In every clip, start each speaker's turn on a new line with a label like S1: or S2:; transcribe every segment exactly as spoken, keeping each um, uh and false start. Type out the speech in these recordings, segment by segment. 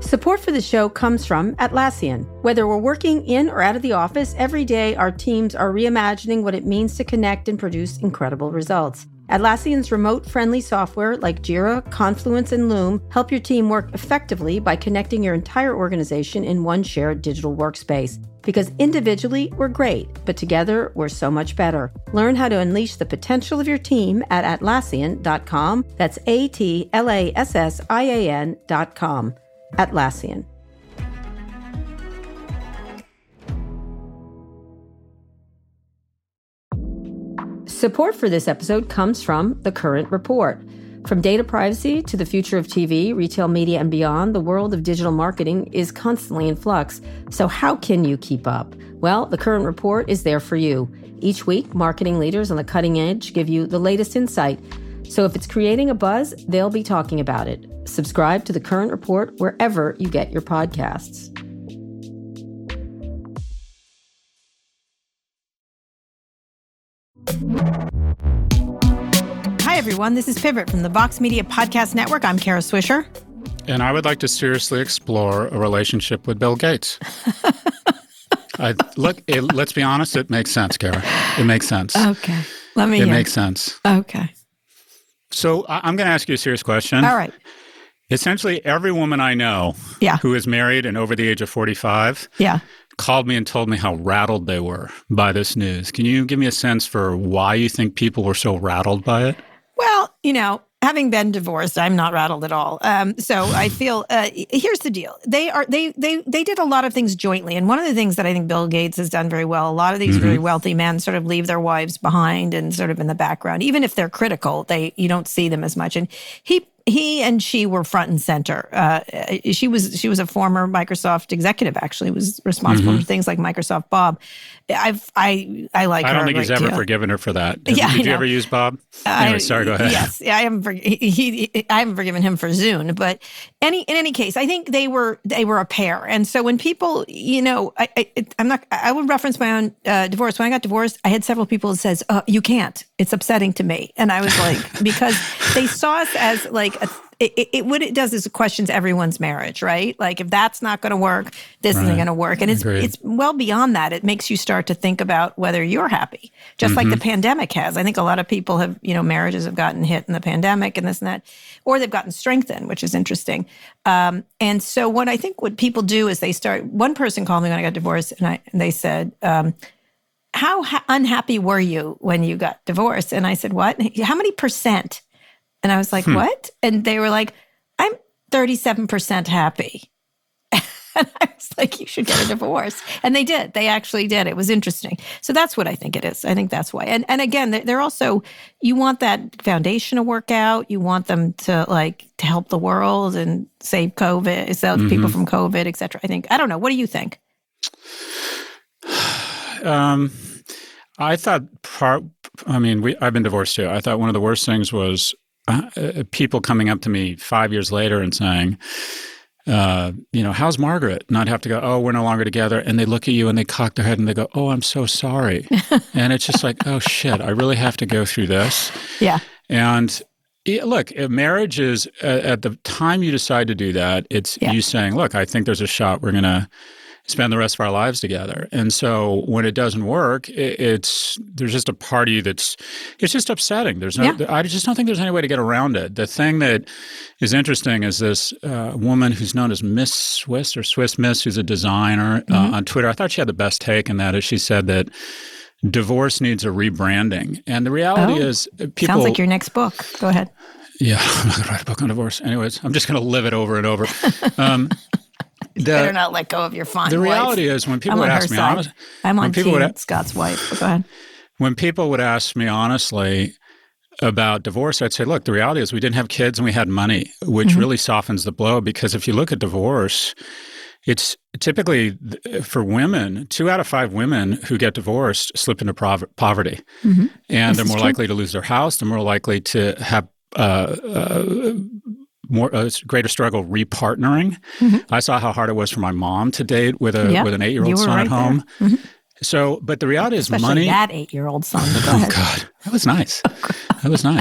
S1: Support for the show comes from Atlassian. Whether we're working in or out of the office, every day our teams are reimagining what it means to connect and produce incredible results. Atlassian's remote-friendly software like Jira, Confluence, and Loom help your team work effectively by connecting your entire organization in one shared digital workspace. Because individually, we're great, but together, we're so much better. Learn how to unleash the potential of your team at Atlassian dot com. That's A T L A S S I A N dot com. Atlassian. Support for this episode comes from The Current Report. From data privacy to the future of T V, retail media, and beyond, the world of digital marketing is constantly in flux. So how can you keep up? Well, The Current Report is there for you. Each week, marketing leaders on the cutting edge give you the latest insight. So if it's creating a buzz, they'll be talking about it. Subscribe to The Current Report wherever you get your podcasts. Hi, everyone. This is Pivot from the Vox Media Podcast Network. I'm Kara Swisher.
S2: And I would like to seriously explore a relationship with Bill Gates. I, look, it, let's be honest, it makes sense, Kara. It makes sense.
S1: Okay. Let me
S2: It
S1: hear.
S2: makes sense.
S1: Okay.
S2: So I, I'm going to ask you a serious question.
S1: All right.
S2: Essentially, every woman I know
S1: Yeah.
S2: who is married and over the age of forty-five
S1: Yeah.
S2: called me and told me how rattled they were by this news. Can you give me a sense for why you think people were so rattled by it?
S1: Well, you know, having been divorced, I'm not rattled at all. Um, so I feel uh, here's the deal: they are they they they did a lot of things jointly, and one of the things that I think Bill Gates has done very well. A lot of these
S2: Mm-hmm.
S1: very wealthy men sort of leave their wives behind and sort of in the background, even if they're critical. They you don't see them as much, and he. He and she were front and center. Uh, she was she was a former Microsoft executive. Actually, was responsible
S2: Mm-hmm.
S1: for things like Microsoft Bob. I've I I like.
S2: I
S1: her
S2: don't think
S1: a
S2: he's
S1: great
S2: ever
S1: deal.
S2: forgiven her for that.
S1: Yeah,
S2: Did
S1: I
S2: you
S1: know.
S2: ever use Bob? Anyway,
S1: I-
S2: sorry, go ahead.
S1: Yes, I haven't. For, he, he, I haven't forgiven him for Zune, but any in any case, I think they were they were a pair. And so when people, you know, I, I I'm not. I would reference my own uh, divorce. When I got divorced, I had several people that says, uh, "You can't. It's upsetting to me." And I was like, because they saw us as like a. It, it, it what it does is it questions everyone's marriage, right? Like if that's not going to work, this
S2: Right.
S1: isn't going to work, and it's
S2: Agreed.
S1: it's well beyond that. It makes you start to think about whether you're happy, just like the pandemic has. I think a lot of people have, you know, marriages have gotten hit in the pandemic and this and that, or they've gotten strengthened, which is interesting. Um, and so what I think what people do is they start. One person called me when I got divorced, and I and they said. Um, How ha- unhappy were you when you got divorced? And I said, what? How many percent? And I was like,
S2: Hmm.
S1: what? And they were like, I'm thirty-seven percent happy. And I was like, you should get a divorce. And they did. They actually did. It was interesting. So that's what I think it is. I think that's why. And and again, they're they're also, you want that foundation to work out. You want them to like, to help the world and save COVID, save
S2: Mm-hmm.
S1: people from COVID, et cetera. I think, I don't know. What do you think?
S2: Um, I thought part, I mean, we, I've been divorced too. I thought one of the worst things was uh, uh, people coming up to me five years later and saying, uh, you know, how's Margaret? And I'd have to go, oh, we're no longer together. And they look at you and they cock their head and they go, oh, I'm so sorry. And it's just like, oh, shit, I really have to go through this.
S1: Yeah.
S2: And yeah, look, if marriage is, uh, at the time you decide to do that, it's
S1: Yeah.
S2: you saying, look, I think there's a shot we're going to spend the rest of our lives together. And so when it doesn't work, it, it's there's just a party that's it's just upsetting. There's no
S1: Yeah.
S2: I just don't think there's any way to get around it. The thing that is interesting is this uh, woman who's known as Miss Swiss or Swiss Miss, who's a designer
S1: Mm-hmm.
S2: uh, on Twitter. I thought she had the best take in that. Is she said that divorce needs a rebranding, and the reality
S1: Oh.
S2: is uh, people.
S1: Sounds like your next book. Go ahead.
S2: Yeah, I'm not going to write a book on divorce. Anyways, I'm just going to live it over and over. Um,
S1: You
S2: the-
S1: better not let go of your fine
S2: The
S1: wife.
S2: reality is when people
S1: I'm
S2: would
S1: on her
S2: ask me
S1: side.
S2: honest,
S1: I'm
S2: when
S1: on
S2: people
S1: team
S2: would a-
S1: Scott's wife. But go ahead.
S2: when people would ask me honestly about divorce, I'd say, look, the reality is we didn't have kids and we had money, which
S1: Mm-hmm.
S2: really softens the blow. Because if you look at divorce, it's typically for women, two out of five women who get divorced slip into prov- poverty.
S1: Mm-hmm.
S2: And
S1: This
S2: they're
S1: is
S2: more
S1: true.
S2: likely to lose their house. They're more likely to have uh, uh, more uh, greater struggle repartnering.
S1: Mm-hmm.
S2: I saw how hard it was for my mom to date with a
S1: Yeah,
S2: with an eight year
S1: you
S2: old
S1: were
S2: son
S1: right
S2: at home.
S1: there. Mhm.
S2: So, but the reality is
S1: Especially
S2: money.
S1: that eight-year-old son. But go
S2: Oh
S1: ahead.
S2: God, that was nice. That was nice.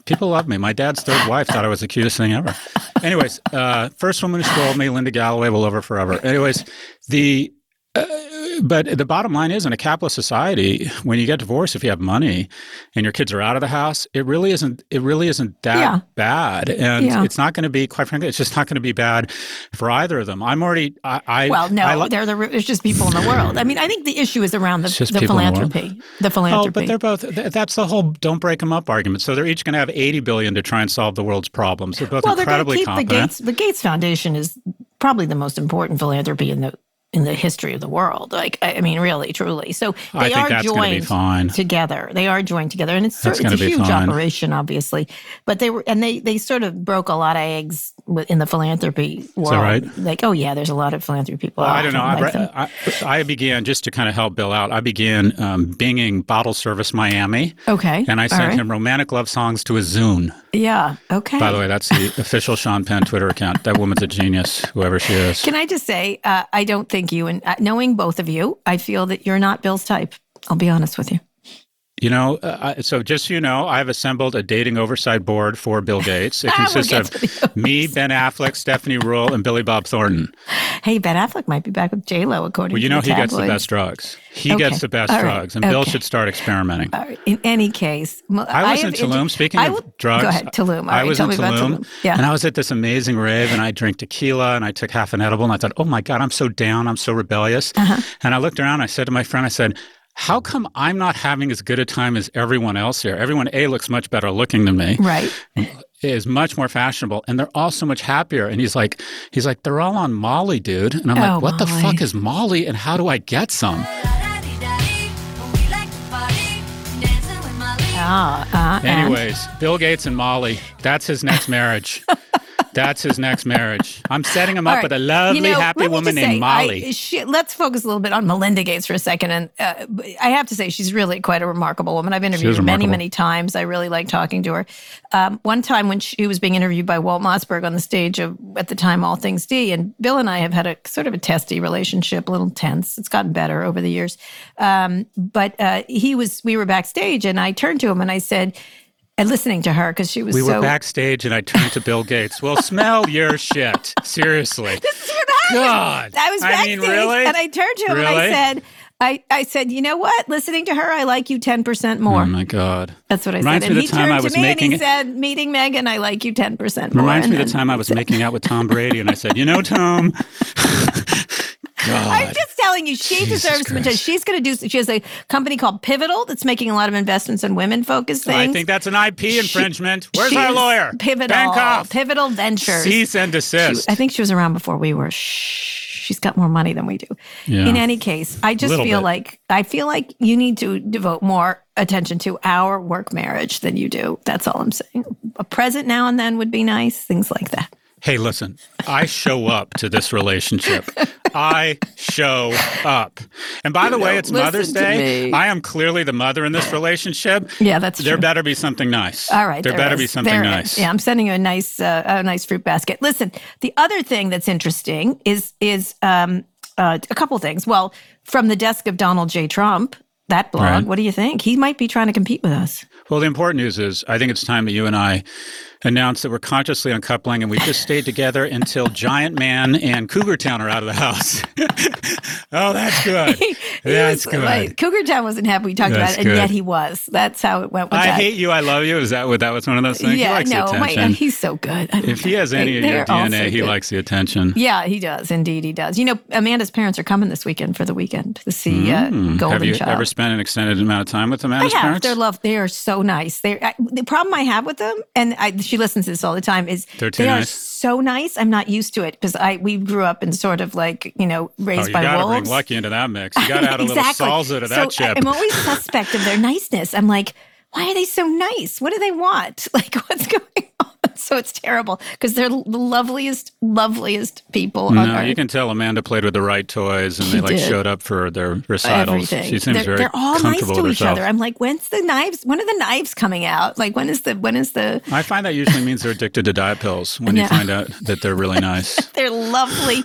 S2: People love me. My dad's third wife thought I was the cutest thing ever. Anyways, uh, first woman who spoiled me, Linda Galloway, will love her forever. Anyways, the uh, but the bottom line is, in a capitalist society, when you get divorced, if you have money and your kids are out of the house, it really isn't. It really isn't that
S1: Yeah.
S2: bad, and
S1: Yeah.
S2: it's not going to be. Quite frankly, it's just not going to be bad for either of them. I'm already. I, I
S1: Well, no,
S2: I lo-
S1: they're the, there's just people in the world. I mean, I think the issue is around
S2: It's
S1: the,
S2: just
S1: the
S2: people in the world.
S1: philanthropy. The
S2: Oh,
S1: philanthropy.
S2: but they're both. th- That's the whole "don't break them up" argument. So they're each going to have eighty billion to try and solve the world's problems. They're both
S1: well, they're going to
S2: incredibly
S1: keep the
S2: competent.
S1: Gates. The Gates Foundation is probably the most important philanthropy in the in the history of the world. Like, I I mean, really, truly. So
S2: I
S1: they
S2: think
S1: are
S2: that's gonna be
S1: joined
S2: fine.
S1: together. They are joined together, and it's
S2: That's
S1: sort, it's a
S2: gonna be
S1: huge
S2: fine.
S1: operation, obviously. But they were, and they they sort of broke a lot of eggs wi- in the philanthropy world.
S2: that right?
S1: Like, oh yeah, there's a lot of philanthropy people.
S2: I don't know.
S1: out
S2: I,
S1: there like
S2: re-
S1: them.
S2: I, I began just to kind of help Bill out. I began um, binging Bottle Service Miami,
S1: Okay,
S2: and I
S1: all
S2: sent
S1: right.
S2: him romantic love songs to a Zune.
S1: Yeah. Okay.
S2: By the way, that's the official Sean Penn Twitter account. That woman's a genius, whoever she is.
S1: Can I just say, uh, I don't think you, and uh, knowing both of you, I feel that you're not Bill's type. I'll be honest with you.
S2: You know, uh, I- so just so you know, I've assembled a dating oversight board for Bill Gates. It
S1: We'll
S2: consists
S1: get
S2: of
S1: to the
S2: me, Ben Affleck, Stephanie Ruhle, and Billy Bob Thornton.
S1: Hey, Ben Affleck might be back with J Lo, according
S2: Well, you
S1: to
S2: know,
S1: the
S2: he gets the
S1: tabloids.
S2: best drugs. He
S1: Okay.
S2: gets the best
S1: All right.
S2: drugs, and Bill
S1: Okay.
S2: should start experimenting.
S1: All right. In any case, well,
S2: I was
S1: have
S2: in Tulum.
S1: inter-
S2: Speaking
S1: I
S2: of
S1: will-
S2: drugs,
S1: go ahead, Tulum. All
S2: I
S1: right,
S2: was
S1: tell
S2: in
S1: me about
S2: Tulum,
S1: Tulum. Yeah.
S2: and I was at this amazing rave, and I drank tequila, and I took half an edible, and I thought, oh my God, I'm so down, I'm so rebellious.
S1: Uh-huh.
S2: And I looked around, I said to my friend, I said, how come I'm not having as good a time as everyone else here? Everyone, A, looks much better looking than me.
S1: Right.
S2: Is much more fashionable, and they're all so much happier. And he's like, he's like, they're all on Molly, dude. And I'm
S1: Oh,
S2: like, what the
S1: Molly.
S2: fuck is Molly, and how do I get some?
S1: Ah, uh, and-
S2: Anyways, Bill Gates and Molly, that's his next marriage. That's his next marriage. I'm setting him up
S1: All right.
S2: with a lovely,
S1: You know,
S2: happy
S1: let me
S2: woman
S1: just
S2: named
S1: say,
S2: Molly.
S1: I, she, let's focus a little bit on Melinda Gates for a second. And uh, I have to say, she's really quite a remarkable woman. I've interviewed
S2: is
S1: her many,
S2: remarkable.
S1: many times. I really like talking to her. Um, one time when she was being interviewed by Walt Mossberg on the stage of, at the time, All Things D, and Bill and I have had a sort of a testy relationship, a little tense. It's gotten better over the years. Um, but uh, he was, we were backstage, and I turned to him and I said, and listening to her, because she was
S2: we
S1: so...
S2: were backstage, and I turned to Bill Gates. Well, smell your shit. Seriously.
S1: This is what happened.
S2: God.
S1: I was
S2: I
S1: backstage,
S2: mean, really?
S1: and I turned to him and I
S2: Really?
S1: said, I, I said, you know what? Listening to her, I like you ten percent more.
S2: Oh, my God.
S1: That's what I
S2: Reminds
S1: said.
S2: me
S1: And
S2: of
S1: he
S2: the time
S1: turned
S2: I
S1: to
S2: was
S1: me
S2: making-
S1: and he said, meeting Megan, I like you ten percent more.
S2: Reminds me
S1: And
S2: of the
S1: then
S2: time I was making out with Tom Brady, and I said, you know, Tom. God.
S1: I'm just telling you, she
S2: Jesus
S1: deserves some attention.
S2: Christ.
S1: She's going to do, she has a company called Pivotal that's making a lot of investments in women focused things.
S2: I think that's an I P infringement. Where's
S1: She
S2: our
S1: is
S2: lawyer?
S1: Pivotal.
S2: Bancroft.
S1: Pivotal Ventures.
S2: Cease and
S1: She-
S2: desist.
S1: I think she was around before we were. Shh. She's got more money than we do.
S2: Yeah.
S1: In any case, I just
S2: Little
S1: feel
S2: bit.
S1: like I feel like you need to devote more attention to our work marriage than you do. That's all I'm saying. A present now and then would be nice. Things like that.
S2: Hey, listen, I show up to this relationship. I show up. And by the
S1: You
S2: way,
S1: know,
S2: it's Mother's
S1: listen to
S2: Day.
S1: me.
S2: I am clearly the mother in this relationship.
S1: Yeah, that's
S2: There
S1: true.
S2: better be something nice.
S1: All right,
S2: There,
S1: there
S2: better
S1: is.
S2: be something
S1: There
S2: nice.
S1: is. Yeah, I'm sending you a nice, uh, a nice fruit basket. Listen, the other thing that's interesting is is um, uh, a couple things. Well, from the desk of Donald J. Trump, that blog.
S2: Right.
S1: What do you think? He might be trying to compete with us.
S2: Well, the important news is I think it's time that you and I announce that we're consciously uncoupling, and we just stayed together until Giant Man and Cougar Town are out of the house. Oh, that's good.
S1: He
S2: That's
S1: was-
S2: good.
S1: like, Cougar Town wasn't happy we talked
S2: That's
S1: about it, and
S2: good.
S1: yet he was. That's how it went with
S2: I
S1: that.
S2: hate you, I love you. Is that what that was one of those things? he
S1: yeah,
S2: likes
S1: no,
S2: the
S1: my,
S2: attention.
S1: he's so good. I don't
S2: If he
S1: know.
S2: has any
S1: They-
S2: of your
S1: they're
S2: D
S1: all
S2: N A,
S1: so
S2: he
S1: good.
S2: likes the attention.
S1: Yeah, he does. Indeed, he does. You know, Amanda's parents are coming this weekend for the weekend to see uh,
S2: Hmm.
S1: Golden
S2: Have you
S1: Child.
S2: ever spent an extended amount of time with
S1: I
S2: Amanda's
S1: have.
S2: parents?
S1: They're love. They are so nice. They I, the problem I have with them, and I, she listens to this all the time, is
S2: They're too
S1: they are
S2: nice?
S1: so nice. I'm not used to it because I we grew up in sort of like you know
S2: Oh,
S1: raised
S2: you
S1: by
S2: got to
S1: wolves.
S2: bring Lucky into that mix. You got to add a
S1: exactly.
S2: little salsa to
S1: so
S2: that chip.
S1: I'm always suspect of their niceness. I'm like, why are they so nice? What do they want? Like, what's going on? So it's terrible because they're the loveliest, loveliest people on
S2: No,
S1: earth.
S2: you can tell Amanda played with the right toys, and
S1: She
S2: they like
S1: did.
S2: showed up for their recitals.
S1: Everything.
S2: She seems
S1: they're,
S2: very
S1: they're all nice
S2: comfortable
S1: to
S2: with
S1: each
S2: herself.
S1: other. I'm like, when's the knives? When are the knives coming out? Like, when is the when is the?
S2: I find that usually means they're addicted to diet pills when
S1: Yeah.
S2: you find out that they're really nice.
S1: They're lovely.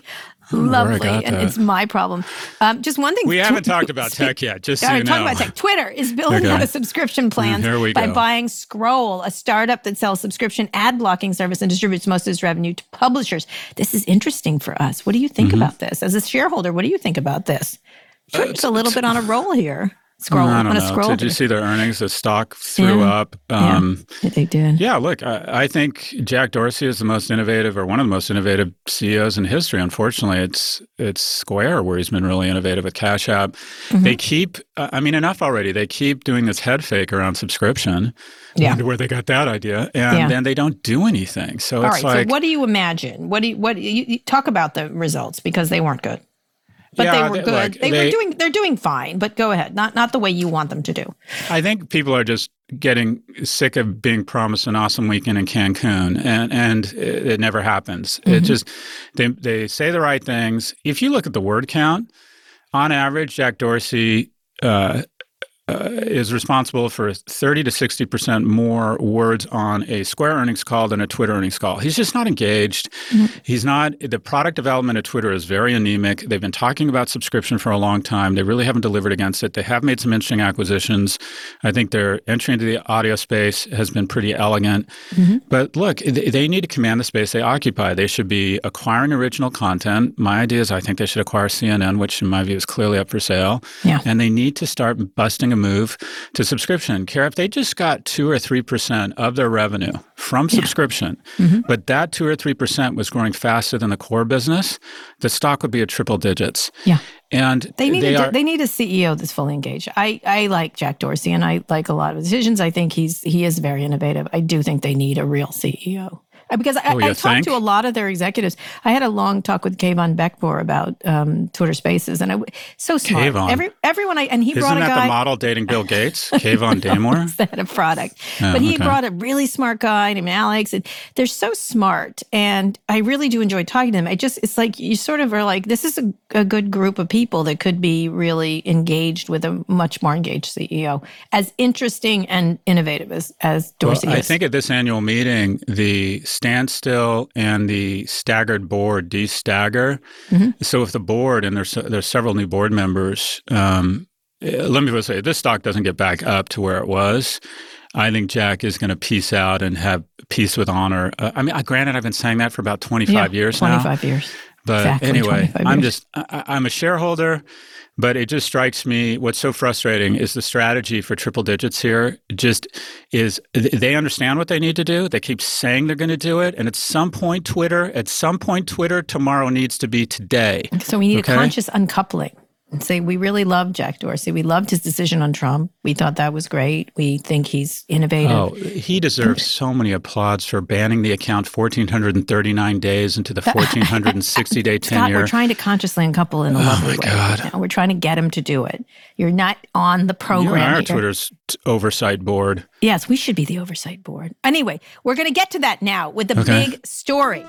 S3: Lovely. And that. It's my problem. Um, just one thing.
S2: We haven't talked about tech yet, just so you know.
S3: Talk about tech. Twitter is building okay. out a subscription plans
S2: mm,
S3: by
S2: go.
S3: buying Scroll, a startup that sells subscription ad blocking service and distributes most of its revenue to publishers. This is interesting for us. What do you think mm-hmm. about this? As a shareholder, what do you think about this? Twitter's uh, a little bit on a roll here. Scroll.
S2: I don't
S3: on a
S2: know.
S3: scroll.
S2: Did you see their earnings? The stock threw
S3: yeah.
S2: up. Um,
S3: yeah, they did.
S2: Yeah, look, I, I think Jack Dorsey is the most innovative, or one of the most innovative C E Os in history. Unfortunately, it's it's Square where he's been really innovative with Cash App. Mm-hmm. They keep, I mean, enough already. They keep doing this head fake around subscription.
S3: Yeah.
S2: Wonder where they got that idea, and
S3: yeah.
S2: then they don't do anything. So
S3: All
S2: it's
S3: right,
S2: like,
S3: so what do you imagine? What do you, what you, you talk about the results because they weren't good. But
S2: yeah,
S3: they were good.
S2: Like,
S3: they,
S2: they
S3: were doing. They're doing fine. But go ahead. Not not the way you want them to do.
S2: I think people are just getting sick of being promised an awesome weekend in Cancun, and and it, it never happens. Mm-hmm. It just they they say the right things. If you look at the word count, on average, Jack Dorsey uh, uh, is responsible for thirty to sixty percent more words on a Square earnings call than a Twitter earnings call. He's just not engaged. Mm-hmm. He's not, the product development at Twitter is very anemic. They've been talking about subscription for a long time. They really haven't delivered against it. They have made some interesting acquisitions. I think their entry into the audio space has been pretty elegant. Mm-hmm. But look, they need to command the space they occupy. They should be acquiring original content. My idea is I think they should acquire C N N, which in my view is clearly up for sale.
S3: Yeah.
S2: And they need to start busting a move to subscription. Kara, if they just got two or three percent of their revenue from
S3: yeah.
S2: subscription,
S3: mm-hmm.
S2: but that two or three percent was growing faster than the core business, the stock would be at triple digits.
S3: Yeah.
S2: And
S3: they need
S2: they,
S3: a,
S2: are,
S3: they need a C E O that's fully engaged. I, I like Jack Dorsey and I like a lot of his decisions. I think he's he is very innovative. I do think they need a real C E O. Because I,
S2: oh,
S3: I talked
S2: think?
S3: to a lot of their executives. I had a long talk with Kayvon Beckbor about um, Twitter Spaces, and I so smart.
S2: Kayvon.
S3: Every everyone I and he
S2: Isn't
S3: brought a guy.
S2: Isn't that the model dating Bill Gates? Kayvon Damore.
S3: Is that a product?
S2: Oh,
S3: but he
S2: okay.
S3: brought a really smart guy named Alex, and they're so smart. And I really do enjoy talking to them. I just it's like you sort of are like, this is a, a good group of people that could be really engaged with a much more engaged C E O, as interesting and innovative as as Dorsey
S2: well,
S3: is.
S2: I think at this annual meeting, the standstill and the staggered board de-stagger. Mm-hmm. So if the board, and there's there's several new board members, um, let me just say, this stock doesn't get back up to where it was, I think Jack is going to peace out and have peace with honor. Uh, I mean, granted, I've been saying that for about twenty-five
S3: yeah,
S2: years
S3: twenty-five
S2: now.
S3: twenty-five years.
S2: But
S3: exactly,
S2: anyway, I'm
S3: years.
S2: just, I, I'm a shareholder. But it just strikes me, what's so frustrating is the strategy for triple digits here just is they understand what they need to do. They keep saying they're going to do it. And at some point, Twitter, at some point, Twitter tomorrow needs to be today.
S3: So we need
S2: okay?
S3: a conscious uncoupling. And say, we really loved Jack Dorsey. We loved his decision on Trump. We thought that was great. We think he's innovative.
S2: Oh, he deserves so many applauds for banning the account one thousand four hundred thirty-nine days into the one thousand four hundred sixty day tenure.
S3: Scott, we're trying to consciously uncouple in a
S2: oh
S3: lovely
S2: my
S3: way.
S2: God.
S3: Right now. We're trying to get him to do it. You're not on the program.
S2: You are
S3: here.
S2: Twitter's t- oversight board.
S3: Yes, we should be the oversight board. Anyway, we're going to get to that now with the
S2: okay.
S3: big story.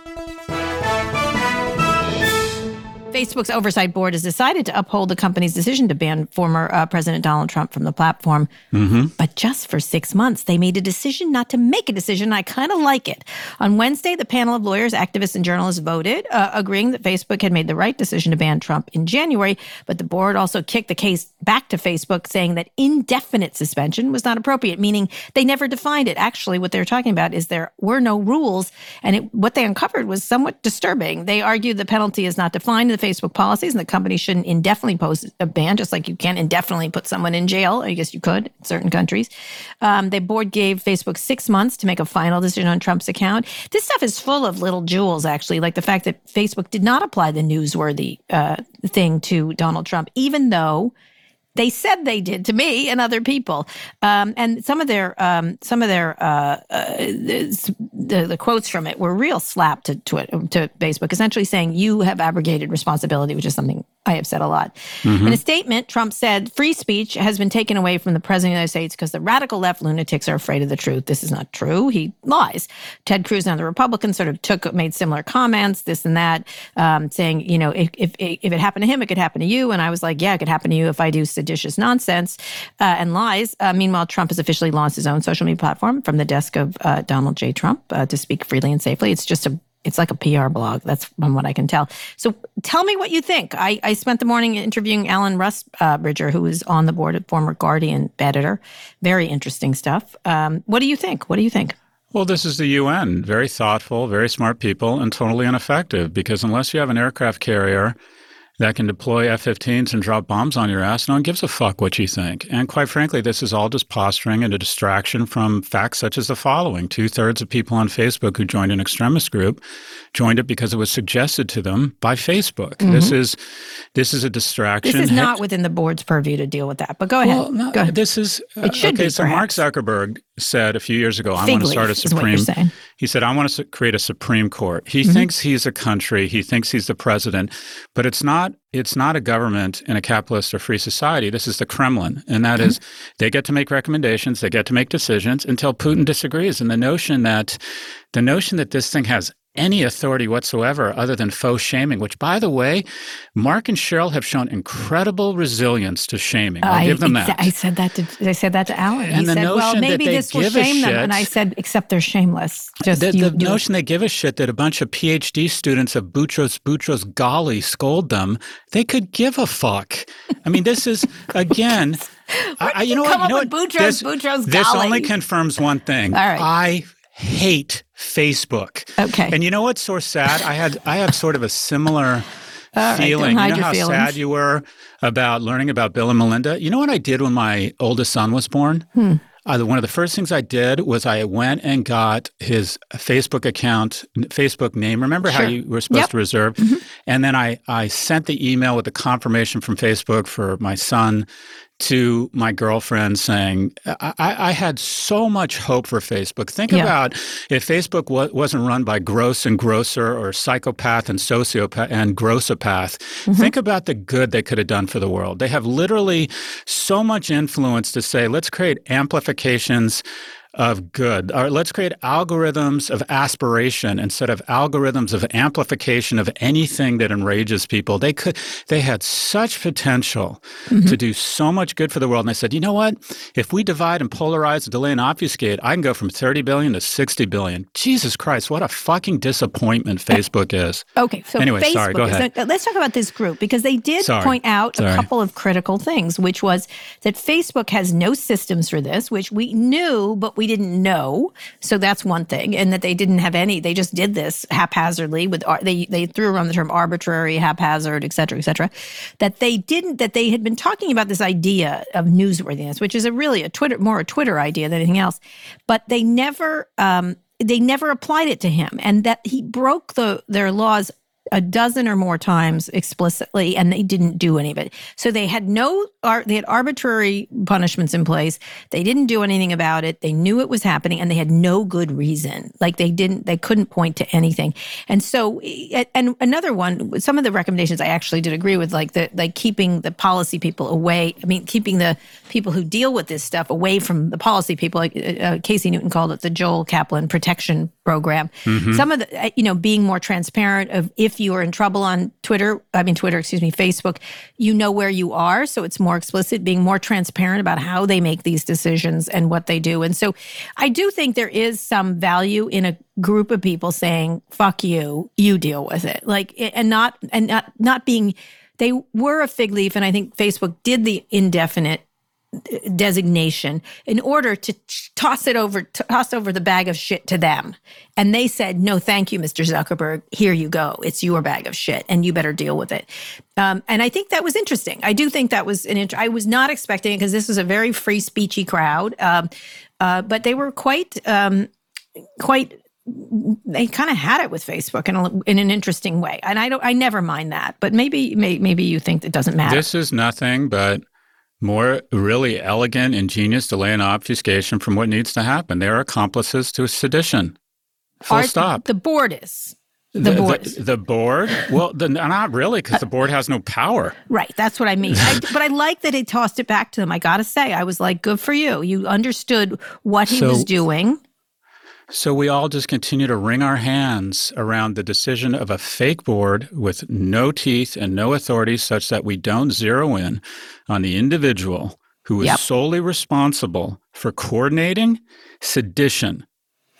S3: Facebook's oversight board has decided to uphold the company's decision to ban former uh, President Donald Trump from the platform.
S2: Mm-hmm.
S3: But just for six months, they made a decision not to make a decision. I kind of like it. On Wednesday, the panel of lawyers, activists, and journalists voted, uh, agreeing that Facebook had made the right decision to ban Trump in January. But the board also kicked the case back to Facebook, saying that indefinite suspension was not appropriate, meaning they never defined it. Actually, what they're talking about is there were no rules. And it, what they uncovered was somewhat disturbing. They argued the penalty is not defined in the Facebook policies, and the company shouldn't indefinitely pose a ban, just like you can't indefinitely put someone in jail. I guess you could in certain countries. Um, the board gave Facebook six months to make a final decision on Trump's account. This stuff is full of little jewels, actually, like the fact that Facebook did not apply the newsworthy uh, thing to Donald Trump, even though they said they did to me and other people. Um, and some of their um, some of their uh, uh, the, the, the quotes from it were real slap to, to to Facebook, essentially saying you have abrogated responsibility, which is something I have said a lot. Mm-hmm. In a statement, Trump said, free speech has been taken away from the president of the United States because the radical left lunatics are afraid of the truth. This is not true. He lies. Ted Cruz and the Republicans sort of took, made similar comments, this and that, um, saying, you know, if, if if it happened to him, it could happen to you. And I was like, yeah, it could happen to you if I do seditious nonsense uh, and lies. Uh, meanwhile, Trump has officially launched his own social media platform from the desk of uh, Donald J. Trump uh, to speak freely and safely. It's just a It's like a P R blog. That's from what I can tell. So tell me what you think. I, I spent the morning interviewing Alan Rusbridger, uh, who is on the board of former Guardian editor. Very interesting stuff. Um, what do you think? What do you think?
S2: Well, this is the U N. Very thoughtful, very smart people, and totally ineffective, because unless you have an aircraft carrier that can deploy F fifteens and drop bombs on your ass, no one gives a fuck what you think. And quite frankly, this is all just posturing and a distraction from facts such as the following. Two-thirds of people on Facebook who joined an extremist group joined it because it was suggested to them by Facebook. Mm-hmm. This is this is a distraction.
S3: This is not within the board's purview to deal with that, but go ahead.
S2: Well, no,
S3: go ahead.
S2: This is, uh,
S3: it should
S2: okay,
S3: be,
S2: so
S3: perhaps.
S2: Mark Zuckerberg said a few years ago, I
S3: Fig
S2: want to start a Supreme, he said, I want to create a Supreme Court. He mm-hmm. thinks he's a country, he thinks he's the president, but it's not It's not a government in a capitalist or free society. This is the Kremlin. And that mm-hmm. is, they get to make recommendations, they get to make decisions until Putin disagrees. And the notion that the notion that this thing has any authority whatsoever other than faux shaming, which, by the way, Mark and Sheryl have shown incredible resilience to shaming. I'll
S3: I,
S2: give them
S3: exa-
S2: that.
S3: I said that to I said that to Alan.
S2: And
S3: he
S2: the
S3: said,
S2: notion
S3: well, maybe
S2: that they
S3: this will
S2: give a
S3: shame them.
S2: shit-
S3: And I said, except they're shameless. Just
S2: The,
S3: you
S2: the
S3: do
S2: notion
S3: it.
S2: they give a shit that a bunch of PhD students of Boutros Boutros Ghali scold them, they could give a fuck. I mean, this is, again, I, I, you know
S3: come
S2: what? You
S3: up
S2: know
S3: with
S2: what?
S3: Boutros,
S2: This,
S3: Boutros
S2: this
S3: Ghali?
S2: only confirms one thing.
S3: All right.
S2: I hate Facebook.
S3: Okay.
S2: And you know what's so sad? I had I had sort of a similar
S3: All
S2: feeling.
S3: right, don't hide
S2: you know
S3: your
S2: how
S3: feelings.
S2: sad you were about learning about Bill and Melinda? You know what I did when my oldest son was born?
S3: Hmm.
S2: Uh, one of the first things I did was I went and got his Facebook account, Facebook name. Remember
S3: Sure.
S2: how you were supposed
S3: Yep.
S2: to reserve?
S3: Mm-hmm.
S2: And then I, I sent the email with the confirmation from Facebook for my son to my girlfriend saying, I, I had so much hope for Facebook. Think
S3: Yeah.
S2: about if Facebook wa- wasn't run by gross and grosser or psychopath and sociopath and grossopath.
S3: Mm-hmm.
S2: Think about the good they could have done for the world. They have literally so much influence to say, let's create amplifications of good, or let's create algorithms of aspiration instead of algorithms of amplification of anything that enrages people. They could, they had such potential mm-hmm. to do so much good for the world. And I said, you know what? If we divide and polarize, delay and obfuscate, I can go from thirty billion to sixty billion. Jesus Christ, what a fucking disappointment Facebook is.
S3: Okay, so
S2: anyway,
S3: Facebook,
S2: sorry, go ahead.
S3: So let's talk about this group, because they did
S2: Sorry.
S3: point out
S2: Sorry.
S3: a couple of critical things, which was that Facebook has no systems for this, which we knew, but we didn't know. So that's one thing. And that they didn't have any, they just did this haphazardly with, they they threw around the term arbitrary, haphazard, et cetera, et cetera. That they didn't, that they had been talking about this idea of newsworthiness, which is a really a Twitter, more a Twitter idea than anything else. But they never, um, they never applied it to him. And that he broke the their laws a dozen or more times explicitly, and they didn't do any of it. So they had no, they had arbitrary punishments in place. They didn't do anything about it. They knew it was happening, and they had no good reason. Like they didn't, they couldn't point to anything. And so, and another one, some of the recommendations I actually did agree with, like the like keeping the policy people away. I mean, keeping the people who deal with this stuff away from the policy people. Like uh, Casey Newton called it the Joel Kaplan Protection Program. Mm-hmm. Some of the, you know, being more transparent of if you are in trouble on Twitter, I mean, Twitter, excuse me, Facebook, you know where you are. So it's more explicit, being more transparent about how they make these decisions and what they do. And so I do think there is some value in a group of people saying, fuck you, you deal with it. Like, and not, and not, not being, they were a fig leaf. And I think Facebook did the indefinite designation in order to toss it over, toss over the bag of shit to them. And they said, no, thank you, Mister Zuckerberg. Here you go. It's your bag of shit and you better deal with it. Um, and I think that was interesting. I do think that was an int- I was not expecting it because this was a very free speechy crowd. Um, uh, but they were quite, um, quite, they kind of had it with Facebook in, a, in an interesting way. And I don't, I never mind that, but maybe, may, maybe you think it doesn't matter.
S2: This is nothing but more really elegant, ingenious delay and obfuscation from what needs to happen. They are accomplices to sedition. Full
S3: Are,
S2: stop.
S3: The board is. The, the board.
S2: The, the board? Well, the, not really, because the board has no power.
S3: Right. That's what I mean. I, but I like that he tossed it back to them. I got to say, I was like, good for you. You understood what he
S2: so,
S3: was doing.
S2: So we all just continue to wring our hands around the decision of a fake board with no teeth and no authority, such that we don't zero in on the individual who is
S3: yep.
S2: solely responsible for coordinating sedition.
S3: Yep.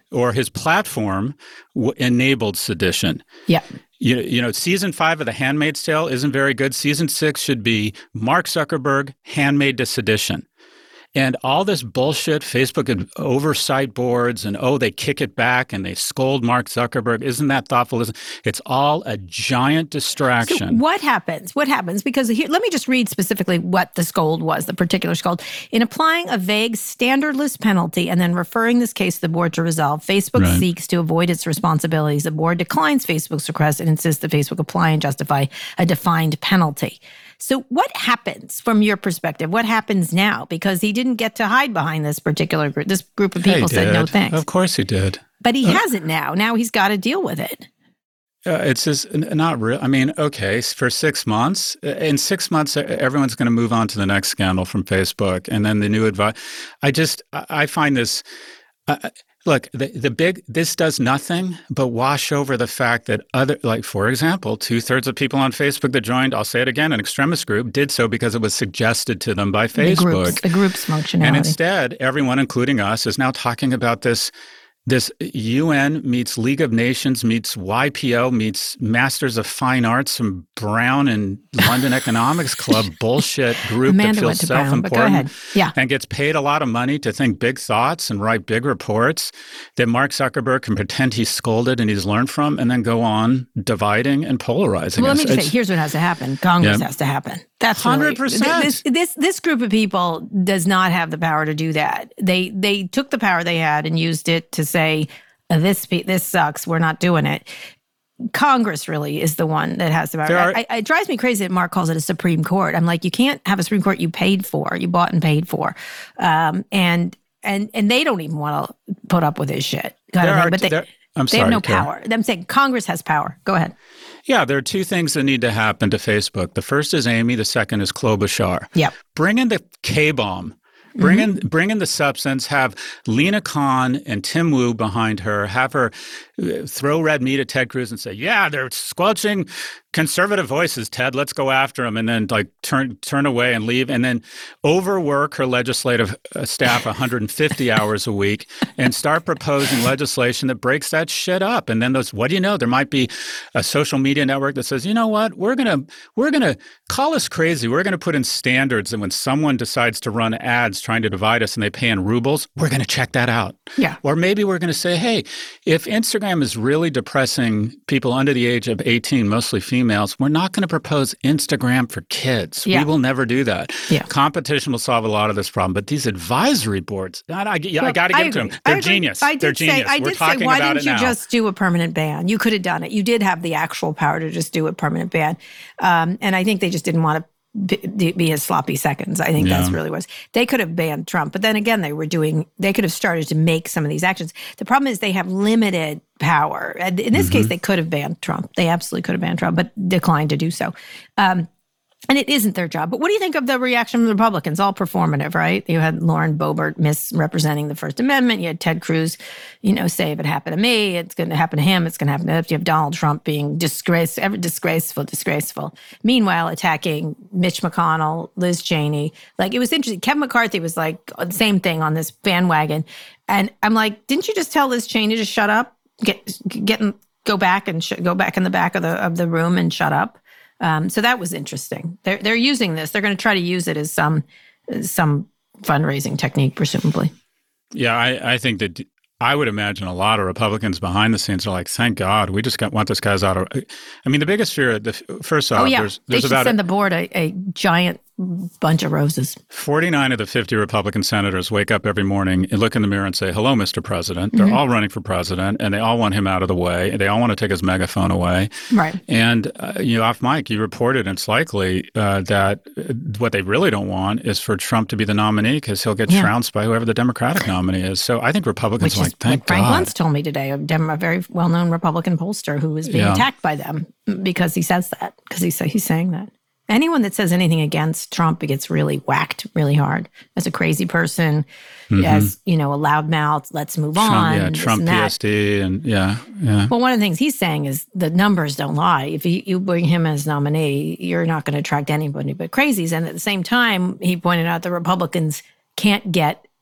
S2: or his platform w- enabled sedition.
S3: Yeah.
S2: You, you know, season five of The Handmaid's Tale isn't very good. Season six should be Mark Zuckerberg, handmaid to sedition. And all this bullshit, Facebook and oversight boards, and oh, they kick it back and they scold Mark Zuckerberg. Isn't that thoughtful? It's all a giant distraction.
S3: So what happens? What happens? Because here, let me just read specifically what the scold was, the particular scold. In applying a vague, standardless penalty and then referring this case to the board to resolve, Facebook
S2: Right.
S3: seeks to avoid its responsibilities. The board declines Facebook's request and insists that Facebook apply and justify a defined penalty. So what happens from your perspective? What happens now? Because he didn't get to hide behind this particular group. This group of people
S2: He
S3: said
S2: did.
S3: no thanks.
S2: Of course he did.
S3: But he has it now. Now he's got to deal with it.
S2: Uh, it's just n- not real. I mean, okay, for six months, in six months, everyone's going to move on to the next scandal from Facebook, and then the new advice. I just, I I find this. Uh, Look, the, the big, this does nothing but wash over the fact that other, like, for example, two thirds of people on Facebook that joined, I'll say it again, an extremist group, did so because it was suggested to them by Facebook.
S3: The groups, the groups functionality.
S2: And instead, everyone, including us, is now talking about this This U N meets League of Nations meets Y P O meets Masters of Fine Arts from Brown and London Economics Club bullshit group
S3: Amanda
S2: that feels
S3: went to Brown,
S2: self-important
S3: but go ahead. Yeah.
S2: and gets paid a lot of money to think big thoughts and write big reports that Mark Zuckerberg can pretend he's scolded and he's learned from and then go on dividing and polarizing
S3: Well,
S2: us.
S3: let me just
S2: It's-
S3: say, here's what has to happen. Congress
S2: Yeah.
S3: has to happen. That's
S2: one hundred
S3: really-
S2: percent.
S3: This, this this group of people does not have the power to do that. They they took the power they had and used it to say, this this sucks, we're not doing it. Congress really is the one that has the power.
S2: Are,
S3: I, I, it drives me crazy that Mark calls it a Supreme Court. I'm like, you can't have a Supreme Court you paid for, you bought and paid for, um, and and and they don't even want to put up with this shit. Kind of
S2: There
S3: thing.
S2: are-
S3: But they,
S2: there- I'm
S3: they
S2: sorry,
S3: have no
S2: Kara.
S3: power. I'm saying Congress has power. Go ahead.
S2: Yeah, there are two things that need to happen to Facebook. The first is Amy. The second is Klobuchar.
S3: Yep.
S2: Bring in the K-bomb. Bring mm-hmm. in, bring in the substance. Have Lena Khan and Tim Wu behind her. Have her throw red meat at Ted Cruz and say, "Yeah, they're squelching conservative voices, Ted. Let's go after them." And then like turn turn away and leave. And then overwork her legislative staff one hundred fifty hours a week and start proposing legislation that breaks that shit up. And then those, what do you know? There might be a social media network that says, you know what? We're gonna we're gonna call us crazy. We're gonna put in standards, and when someone decides to run ads trying to divide us and they pay in rubles, we're gonna check that out.
S3: Yeah.
S2: Or maybe we're gonna say, hey, if Instagram is really depressing people under the age of eighteen, mostly females, we're not going to propose Instagram for kids.
S3: Yeah.
S2: We will never do that.
S3: Yeah.
S2: Competition will solve a lot of this problem. But these advisory boards, I, I, I
S3: Well,
S2: got to
S3: I
S2: give them to
S3: agree.
S2: them. They're
S3: I agree.
S2: genius.
S3: I did
S2: They're
S3: say,
S2: genius.
S3: I
S2: We're
S3: did say,
S2: talking
S3: why
S2: about
S3: didn't
S2: it
S3: you
S2: now.
S3: just do a permanent ban? You could have done it. You did have the actual power to just do a permanent ban. Um, and I think they just didn't want to be, be his sloppy seconds. I think
S2: Yeah.
S3: that's really what it was. They could have banned Trump, but then again, they were doing, they could have started to make some of these actions. The problem is they have limited power. And in this
S2: Mm-hmm.
S3: case, they could have banned Trump. They absolutely could have banned Trump, but declined to do so. Um, And it isn't their job. But what do you think of the reaction from the Republicans? All performative, right? You had Lauren Boebert misrepresenting the First Amendment. You had Ted Cruz, you know, say, if it happened to me, it's going to happen to him. It's going to happen to him. You have Donald Trump being disgrace, ever disgraceful, disgraceful. Meanwhile, attacking Mitch McConnell, Liz Cheney. Like, it was interesting. Kevin McCarthy was like, the same thing on this bandwagon. And I'm like, didn't you just tell Liz Cheney to shut up? Get, get, in, go back and sh- go back in the back of the of the room and shut up? Um, so that was interesting. They're they're using this. They're going to try to use it as some some fundraising technique, presumably.
S2: Yeah, I, I think that I would imagine a lot of Republicans behind the scenes are like, "Thank God, we just got want this guy's out of." I mean, the biggest fear. The first off,
S3: oh yeah,
S2: there's,
S3: they
S2: there's
S3: should
S2: about
S3: send
S2: a,
S3: the board a, a giant bunch of roses.
S2: forty-nine of the fifty Republican senators wake up every morning and look in the mirror and say, "Hello, Mister President." They're
S3: Mm-hmm.
S2: all running for president, and they all want him out of the way. They all want to take his megaphone away.
S3: Right.
S2: And uh, you know, off mic, you reported it's likely uh, that what they really don't want is for Trump to be the nominee because he'll get
S3: Yeah.
S2: trounced by whoever the Democratic nominee is. So I think Republicans
S3: Which
S2: are
S3: is
S2: like, "Thank
S3: what Frank
S2: God."
S3: Luntz told me today, a, Dem- a very well-known Republican pollster who was being
S2: Yeah.
S3: attacked by them because he says that, because he's, he's saying that. Anyone that says anything against Trump gets really whacked really hard. As a crazy person,
S2: Mm-hmm.
S3: as, you know, a loudmouth, let's move
S2: Trump,
S3: on.
S2: yeah,
S3: this
S2: Trump
S3: and
S2: P
S3: that.
S2: S D, and yeah, yeah.
S3: Well, one of the things he's saying is the numbers don't lie. If you, you bring him as nominee, you're not going to attract anybody but crazies. And at the same time, he pointed out the Republicans can't get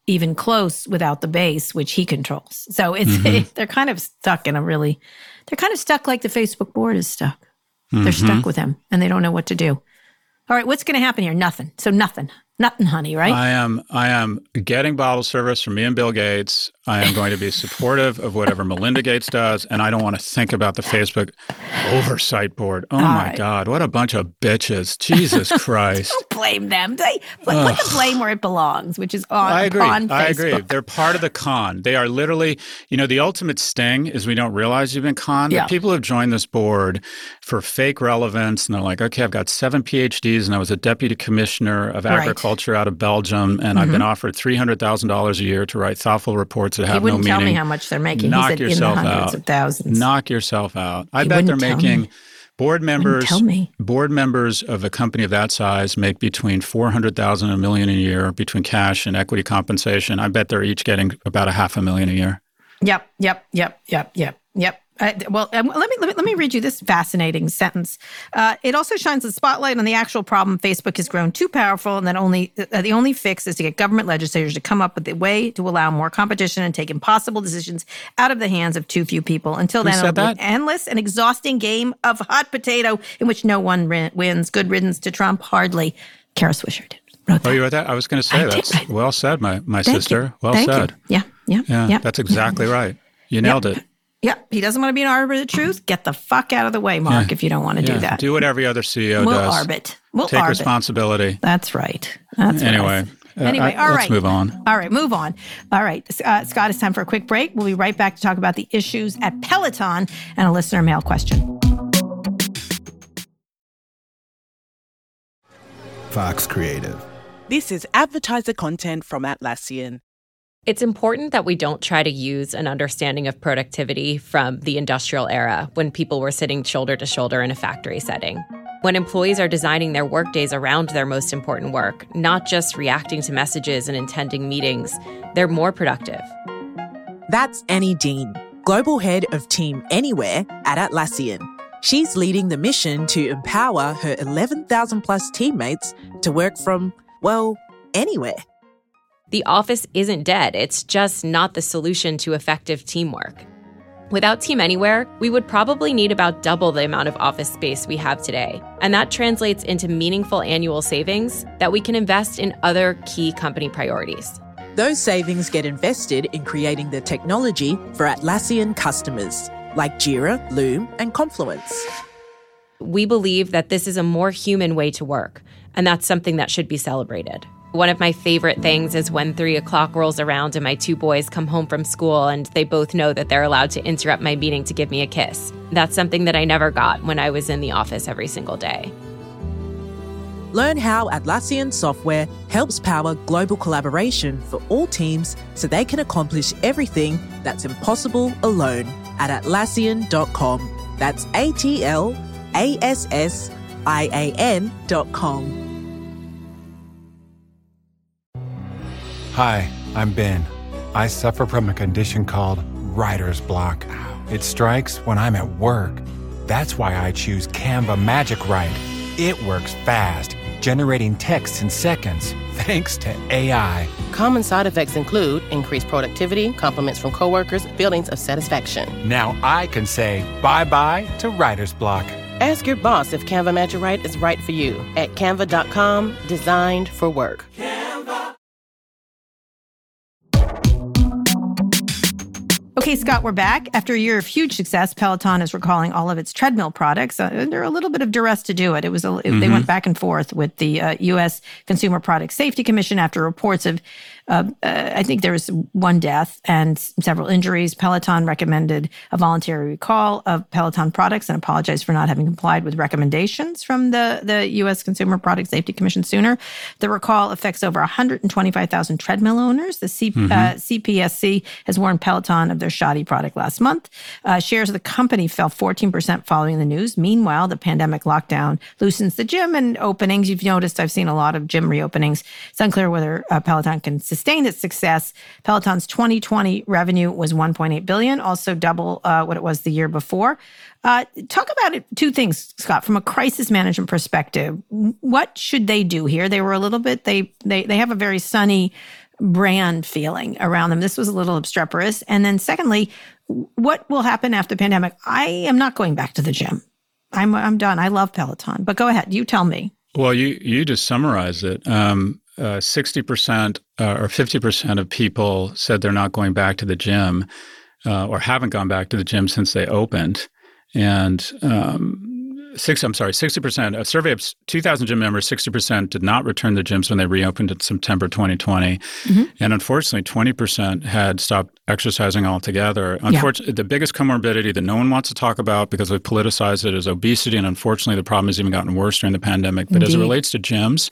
S3: even close without the base, which he controls. So it's mm-hmm. they're kind of stuck in a really, they're kind of stuck like the Facebook board is stuck. Mm-hmm. They're stuck with him and they don't know what to do. All right, what's going to happen here? Nothing. So nothing. Nothing, honey, right?
S2: I am I am getting bottle service from me and Bill Gates. I am going to be supportive of whatever Melinda Gates does, and I don't want to think about the Facebook oversight board. Oh, All my right. God, what a bunch of bitches. Jesus Christ.
S3: Don't blame them. They put the blame where it belongs, which is on,
S2: I agree.
S3: on Facebook.
S2: I agree. They're part of the con. They are literally, you know, the ultimate sting is we don't realize you've been conned.
S3: Yeah.
S2: People have joined this board for fake relevance, and they're like, okay, I've got seven P H Ds, and I was a deputy commissioner of agriculture right. out of Belgium, and mm-hmm. I've been offered three hundred thousand dollars a year to write thoughtful reports that have no meaning.
S3: He wouldn't tell me how much they're making.
S2: Knock
S3: He said
S2: yourself
S3: in the hundreds
S2: out.
S3: of thousands.
S2: Knock yourself out. I
S3: he
S2: bet they're
S3: tell
S2: making
S3: me.
S2: board members.
S3: Tell me.
S2: Board members of a company of that size make between four hundred thousand and a million a year between cash and equity compensation. I bet they're each getting about a half a million a year.
S3: Yep, yep, yep, yep, yep, yep. Uh, well, um, let me let me let me read you this fascinating sentence. Uh, it also shines the spotlight on the actual problem. Facebook has grown too powerful, and that only uh, the only fix is to get government legislators to come up with a way to allow more competition and take impossible decisions out of the hands of too few people. Until
S2: Who
S3: then, it'll be
S2: that?
S3: an endless and exhausting game of hot potato in which no one rin- wins. Good riddance to Trump. Hardly. Kara Swisher did. Wrote that.
S2: Oh, you wrote that? I was going to say
S3: I
S2: that's
S3: did.
S2: well said, my my
S3: Thank
S2: sister.
S3: you.
S2: Well
S3: Thank
S2: said.
S3: You. Yeah, yeah,
S2: yeah.
S3: yeah.
S2: That's exactly yeah. right. You nailed
S3: yeah.
S2: it.
S3: Yeah, he doesn't want to be an arbiter of the truth. Get the fuck out of the way, Mark,
S2: yeah.
S3: if you don't want to
S2: yeah.
S3: do that.
S2: Do what every other C E O
S3: we'll
S2: does.
S3: Arbit. We'll
S2: Take
S3: arbit.
S2: responsibility.
S3: That's right. That's
S2: anyway.
S3: Right. Anyway,
S2: uh,
S3: all
S2: let's
S3: right.
S2: move on.
S3: All right, move on. All right, uh, Scott, it's time for a quick break. We'll be right back to talk about the issues at Peloton and a listener mail question.
S4: Fox Creative.
S5: This is advertiser content from Atlassian.
S6: It's important that we don't try to use an understanding of productivity from the industrial era when people were sitting shoulder to shoulder in a factory setting. When employees are designing their workdays around their most important work, not just reacting to messages and attending meetings, they're more productive.
S5: That's Annie Dean, Global Head of Team Anywhere at Atlassian. She's leading the mission to empower her eleven thousand plus teammates to work from, well, anywhere.
S6: The office isn't dead. It's just not the solution to effective teamwork. Without Team Anywhere, we would probably need about double the amount of office space we have today. And that translates into meaningful annual savings that we can invest in other key company priorities.
S5: Those savings get invested in creating the technology for Atlassian customers, like Jira, Loom, and Confluence.
S6: We believe that this is a more human way to work, and that's something that should be celebrated. One of my favorite things is when three o'clock rolls around and my two boys come home from school and they both know that they're allowed to interrupt my meeting to give me a kiss. That's something that I never got when I was in the office every single day.
S5: Learn how Atlassian software helps power global collaboration for all teams so they can accomplish everything that's impossible alone at Atlassian dot com. That's A T L A S S I A N dot com.
S7: Hi, I'm Ben. I suffer from a condition called writer's block. It strikes when I'm at work. That's why I choose Canva Magic Write. It works fast, generating text in seconds, thanks to A I.
S8: Common side effects include increased productivity, compliments from coworkers, feelings of satisfaction.
S7: Now I can say bye-bye to writer's block.
S8: Ask your boss if Canva Magic Write is right for you at canva dot com, designed for work.
S3: Okay, Scott, we're back. After a year of huge success, Peloton is recalling all of its treadmill products uh, under a little bit of duress to do it. It was a, mm-hmm. They went back and forth with the uh, U S Consumer Product Safety Commission after reports of, uh, uh, I think there was one death and several injuries. Peloton recommended a voluntary recall of Peloton products and apologized for not having complied with recommendations from the, the U S Consumer Product Safety Commission sooner. The recall affects over one hundred twenty-five thousand treadmill owners. The C- mm-hmm. uh, C P S C has warned Peloton of their shoddy product last month. Uh, shares of the company fell fourteen percent following the news. Meanwhile, the pandemic lockdown loosens the gym and openings. You've noticed I've seen a lot of gym reopenings. It's unclear whether uh, Peloton can sustain its success. Peloton's twenty twenty revenue was one point eight billion dollars, also double uh, what it was the year before. Uh, talk about it, two things, Scott, from a crisis management perspective. What should they do here? They were a little bit, they they they have a very sunny brand feeling around them. This was a little obstreperous. And then secondly, what will happen after the pandemic? I am not going back to the gym. I'm I'm done. I love Peloton. But go ahead. You tell me.
S2: Well, you, you just summarized it. Um, uh, sixty percent uh, or fifty percent of people said they're not going back to the gym uh, or haven't gone back to the gym since they opened. And um, six, I'm sorry, sixty percent, a survey of two thousand gym members, sixty percent did not return to gyms when they reopened in September twenty twenty. Mm-hmm. And unfortunately, twenty percent had stopped exercising altogether. Unfortunately, yeah. The biggest comorbidity that no one wants to talk about because we politicize it is obesity. And unfortunately, the problem has even gotten worse during the pandemic. But Indeed. As it relates to gyms,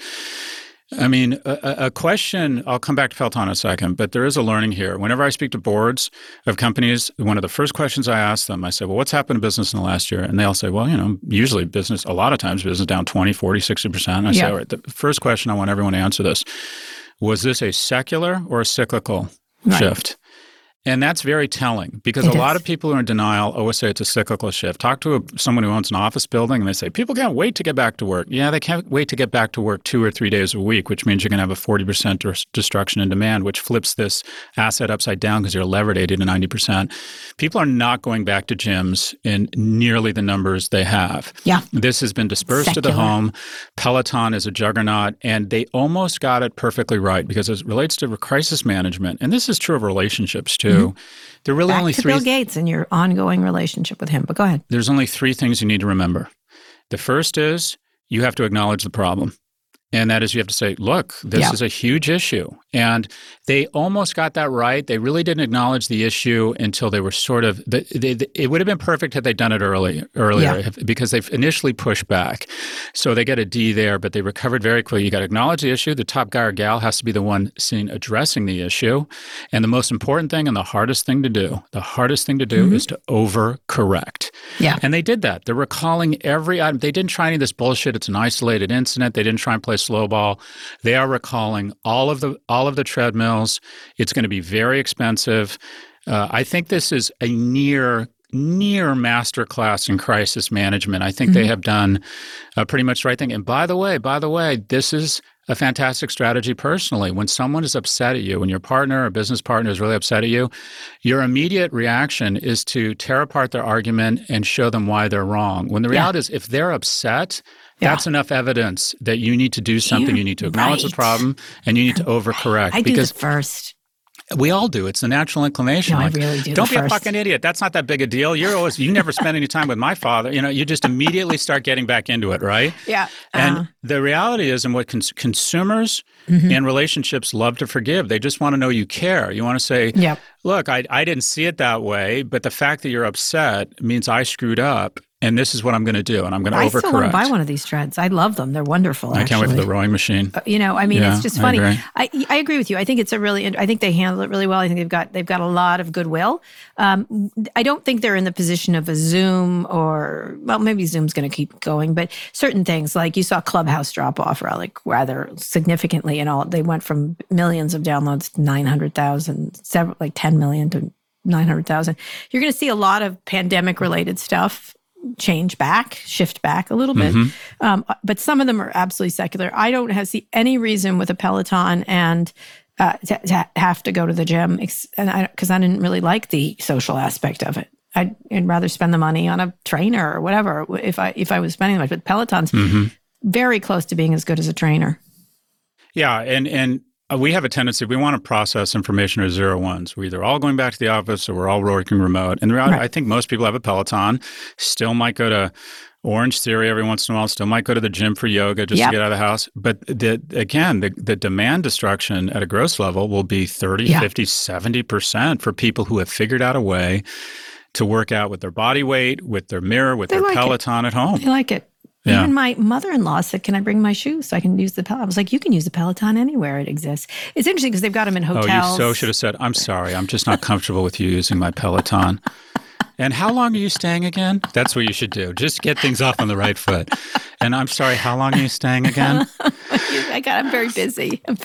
S2: I mean, a, a question, I'll come back to Peloton in a second, but there is a learning here. Whenever I speak to boards of companies, one of the first questions I ask them, I say, well, what's happened to business in the last year? And they all say, well, you know, usually business, a lot of times business down twenty, forty, sixty percent. And I yeah. say, all right, the first question I want everyone to answer this, was this a secular or a cyclical right. shift? And that's very telling because it a is. lot of people who are in denial always say it's a cyclical shift. Talk to a, someone who owns an office building and they say, people can't wait to get back to work. Yeah, they can't wait to get back to work two or three days a week, which means you're going to have a forty percent destruction in demand, which flips this asset upside down because you're levered eighty to ninety percent. People are not going back to gyms in nearly the numbers they have.
S3: Yeah.
S2: This has been dispersed Secular. to the home. Peloton is a juggernaut, and they almost got it perfectly right because as it relates to crisis management, and this is true of relationships too, Mm-hmm. There are really
S3: Back
S2: only
S3: to
S2: three.
S3: Bill Gates and your ongoing relationship with him. But go ahead.
S2: There's only three things you need to remember. The first is you have to acknowledge the problem. And that is you have to say, look, this yeah. is a huge issue. And they almost got that right. They really didn't acknowledge the issue until they were sort of they, they, they, it would have been perfect had they done it early, earlier yeah. because they've initially pushed back. So they get a D there, but they recovered very quickly. You got to acknowledge the issue. The top guy or gal has to be the one seen addressing the issue. And the most important thing and the hardest thing to do, the hardest thing to do mm-hmm. is to overcorrect.
S3: Yeah.
S2: And they did that. They're recalling every item. They didn't try any of this bullshit. It's an isolated incident. They didn't try and play slow ball. They are recalling all of the all of the treadmills. It's going to be very expensive. Uh, I think this is a near near masterclass in crisis management. I think mm-hmm. they have done uh, pretty much the right thing. And by the way, by the way, this is a fantastic strategy personally. When someone is upset at you, when your partner or business partner is really upset at you, your immediate reaction is to tear apart their argument and show them why they're wrong. When the reality yeah. is if they're upset, yeah. that's enough evidence that you need to do something. You, you need to acknowledge right. the problem and you need to overcorrect.
S3: I do
S2: because
S3: the first.
S2: We all do. It's the natural inclination.
S3: No,
S2: like,
S3: I really do.
S2: Don't be
S3: first.
S2: a fucking idiot. That's not that big a deal. You're always you never spend any time with my father. You know, you just immediately start getting back into it, right?
S3: Yeah. Uh-huh.
S2: And the reality is, and what cons- consumers mm-hmm. and relationships love to forgive. They just want to know you care. You want to say,
S3: yep.
S2: look, I I didn't see it that way, but the fact that you're upset means I screwed up. And this is what I'm going to do, and I'm going to
S3: I
S2: overcorrect.
S3: I still want to buy one of these treads. I love them. They're wonderful,
S2: I
S3: actually.
S2: can't wait for the rowing machine.
S3: Uh, you know, I mean,
S2: yeah,
S3: it's just funny.
S2: I agree.
S3: I, I agree with you. I think it's a really, I think they handle it really well. I think they've got they've got a lot of goodwill. Um, I don't think they're in the position of a Zoom or, well, maybe Zoom's going to keep going, but certain things, like you saw Clubhouse drop off like rather significantly and all. They went from millions of downloads to nine hundred thousand, several, like ten million to nine hundred thousand. You're going to see a lot of pandemic-related stuff change back, shift back a little bit. Mm-hmm. Um, but some of them are absolutely secular. I don't have, see any reason with a Peloton and uh, to, to have to go to the gym because I, I didn't really like the social aspect of it. I'd, I'd rather spend the money on a trainer or whatever if I if I was spending much. But Peloton's mm-hmm. very close to being as good as a trainer.
S2: Yeah, and and Uh, we have a tendency, we want to process information as zero ones. We're either all going back to the office or we're all working remote. And the reality, right. I think most people have a Peloton, still might go to Orange Theory every once in a while, still might go to the gym for yoga just yep. to get out of the house. But the, again, the, the demand destruction at a gross level will be thirty, yeah. fifty, seventy percent for people who have figured out a way to work out with their body weight, with their mirror, with they their like Peloton
S3: it.
S2: at home.
S3: They like it. Yeah. Even my mother-in-law said, can I bring my shoes so I can use the Peloton? I was like, you can use the Peloton anywhere it exists. It's interesting because they've got them in hotels.
S2: Oh, you so should have said, I'm sorry, I'm just not comfortable with you using my Peloton. And how long are you staying again? That's what you should do. Just get things off on the right foot. And I'm sorry, how long are you staying again?
S3: I got, I'm very busy. I'm very,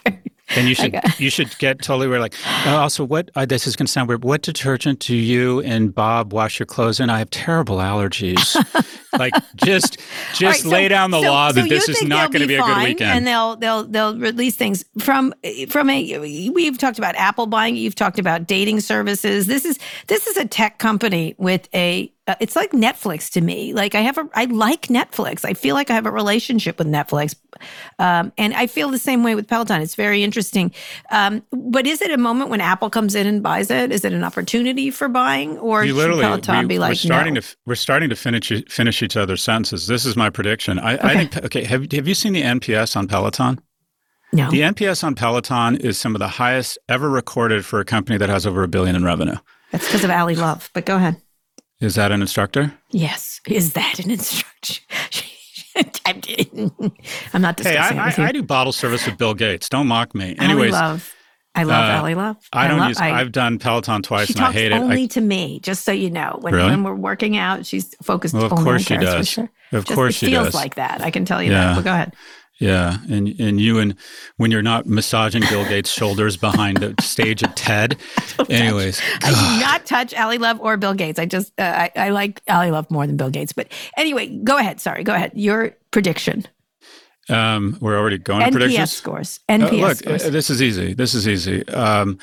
S2: And you should you should get totally weird. Like, oh, also, what uh, this is going to sound weird. What detergent do you and Bob wash your clothes in? I have terrible allergies. Like, just just
S3: right, so,
S2: lay down the
S3: so,
S2: law that
S3: so
S2: this is not going to be, be a good weekend.
S3: And they'll they'll they'll release things from from a. We've talked about Apple buying. You've talked about dating services. This is this is a tech company with a. Uh, it's like Netflix to me. Like I have a, I like Netflix. I feel like I have a relationship with Netflix, um, and I feel the same way with Peloton. It's very interesting. Um, but is it a moment when Apple comes in and buys it? Is it an opportunity for buying, or
S2: you
S3: should Peloton
S2: we,
S3: be like,
S2: we're starting
S3: no?
S2: to we're starting to finish finish each other's sentences. This is my prediction. I,
S3: Okay.
S2: I think. Okay, have have you seen the N P S on Peloton?
S3: No.
S2: The N P S on Peloton is some of the highest ever recorded for a company that has over a billion in revenue.
S3: That's because of Ali Love. But go ahead.
S2: Is that an instructor?
S3: Yes. Is that an instruction? I'm kidding. I'm not
S2: Hey,
S3: discussing
S2: I,
S3: it with
S2: I,
S3: you.
S2: I do bottle service with Bill Gates. Don't mock me.
S3: Ali
S2: Anyways,
S3: Love. I love
S2: uh,
S3: Ali Love.
S2: I don't
S3: love,
S2: use.
S3: I,
S2: I've done Peloton twice
S3: she
S2: and I
S3: talks
S2: hate it.
S3: only
S2: I,
S3: to me, just so you know. When,
S2: Really?
S3: when we're working out, she's focused
S2: Well, of
S3: only
S2: course
S3: on
S2: she
S3: Kara
S2: does.
S3: Swisher.
S2: Of
S3: Just,
S2: course
S3: it
S2: she
S3: feels
S2: does.
S3: like that. I can tell you
S2: Yeah.
S3: that. But go ahead.
S2: Yeah, and and you and when you're not massaging Bill Gates' shoulders behind the stage at TED. Anyways,
S3: I do not touch Ali Love or Bill Gates. I just uh, I, I like Ali Love more than Bill Gates. But anyway, go ahead. Sorry, go ahead. Your prediction.
S2: um, we're already going
S3: N
S2: to
S3: P S
S2: predictions.
S3: scores. N P S
S2: Uh, look,
S3: scores.
S2: uh, this is easy. This is easy. Um,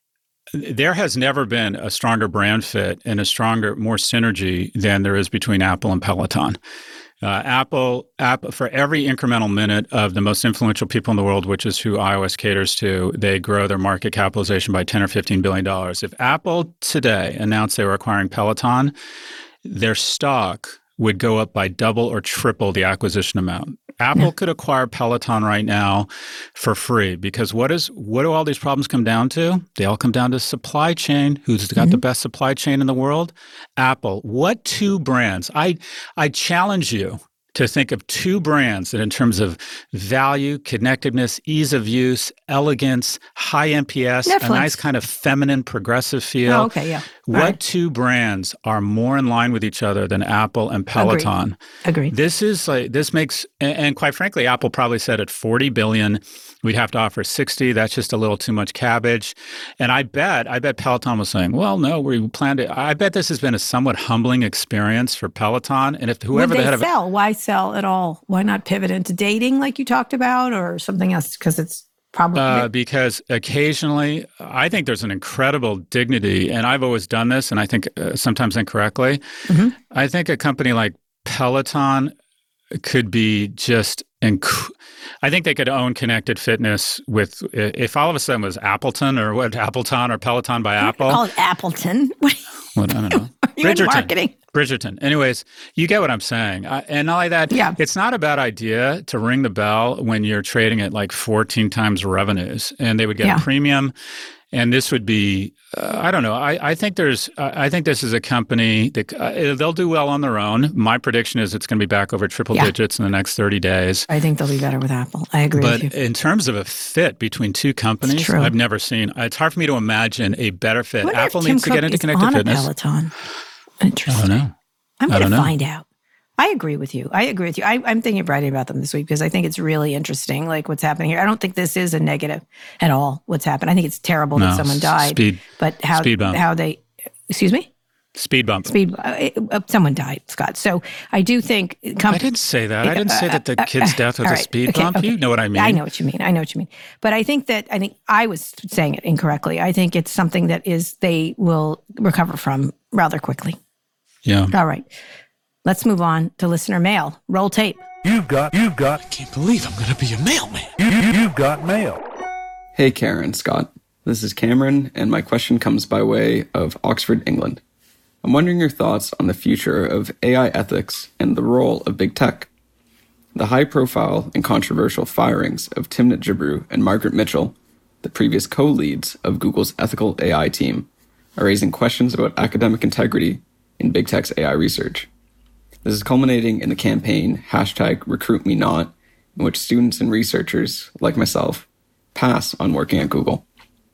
S2: there has never been a stronger brand fit and a stronger, more synergy than there is between Apple and Peloton. Uh, Apple, Apple, for every incremental minute of the most influential people in the world, which is who iOS caters to, they grow their market capitalization by ten or fifteen billion dollars. If Apple today announced they were acquiring Peloton, their stock would go up by double or triple the acquisition amount. Apple yeah. could acquire Peloton right now for free because what is what do all these problems come down to? They all come down to supply chain. Who's got mm-hmm. the best supply chain in the world? Apple. What two brands? I I challenge you to think of two brands that in terms of value, connectedness, ease of use, elegance, high N P S,
S3: Netflix.
S2: A nice kind of feminine, progressive feel.
S3: Oh, okay, yeah.
S2: What
S3: right.
S2: two brands are more in line with each other than Apple and Peloton?
S3: Agreed. Agreed.
S2: This is like this makes, and, and quite frankly, Apple probably said at forty billion dollars, we'd have to offer sixty. That's just a little too much cabbage. And I bet, I bet Peloton was saying, well, no, we planned it. I bet this has been a somewhat humbling experience for Peloton. And if whoever
S3: Would they
S2: the head
S3: sell?
S2: of
S3: Why sell at all? Why not pivot into dating like you talked about or something else? Because it's probably
S2: uh, because occasionally I think there's an incredible dignity, and I've always done this, and I think uh, sometimes incorrectly. Mm-hmm. I think a company like Peloton could be just inc- I think they could own connected fitness with if all of a sudden it was Appleton or what Appleton or Peloton by Apple.
S3: Call it Appleton. What
S2: well, I don't know.
S3: Are you in marketing?
S2: Bridgerton. Anyways, you get what I'm saying. I, and not only that,
S3: yeah.
S2: it's not a bad idea to ring the bell when you're trading at like fourteen times revenues, and they would get
S3: yeah.
S2: a premium. And this would be, uh, I don't know. I, I think there's, uh, I think this is a company that uh, they'll do well on their own. My prediction is it's going to be back over triple
S3: yeah.
S2: digits in the next thirty days.
S3: I think they'll be better with Apple. I agree
S2: but
S3: with you.
S2: in terms of a fit between two companies, I've never seen. It's hard for me to imagine a better fit. Apple needs to get into connected
S3: on
S2: fitness.
S3: A Peloton. Interesting.
S2: I don't know.
S3: I'm going to
S2: know.
S3: find out. I agree with you. I agree with you. I, I'm thinking of writing about them this week because I think it's really interesting, like what's happening here. I don't think this is a negative at all, what's happened. I think it's terrible
S2: no,
S3: that someone died.
S2: Speed,
S3: but how,
S2: speed bump.
S3: how they, excuse me?
S2: Speed bump.
S3: Speed. Uh, uh, someone died, Scott. So I do think. Com-
S2: I didn't say that. I didn't say that the kid's death was
S3: right.
S2: a speed
S3: okay,
S2: bump.
S3: okay.
S2: You know what I mean.
S3: I know what you mean. I know what you mean. But I think that, I think I was saying it incorrectly. I think it's something that is, they will recover from rather quickly.
S2: Yeah.
S3: All right. Let's move on to listener mail. Roll tape.
S4: You've got, you've got.
S9: I can't believe I'm going to be a mailman.
S4: You, you, you've got mail.
S10: Hey, Karen, Scott. This is Cameron, and my question comes by way of Oxford, England. I'm wondering your thoughts on the future of A I ethics and the role of big tech. The high-profile and controversial firings of Timnit Gebru and Margaret Mitchell, the previous co-leads of Google's ethical A I team, are raising questions about academic integrity in big tech's A I research. This is culminating in the campaign hashtag RecruitMeNot, in which students and researchers, like myself, pass on working at Google.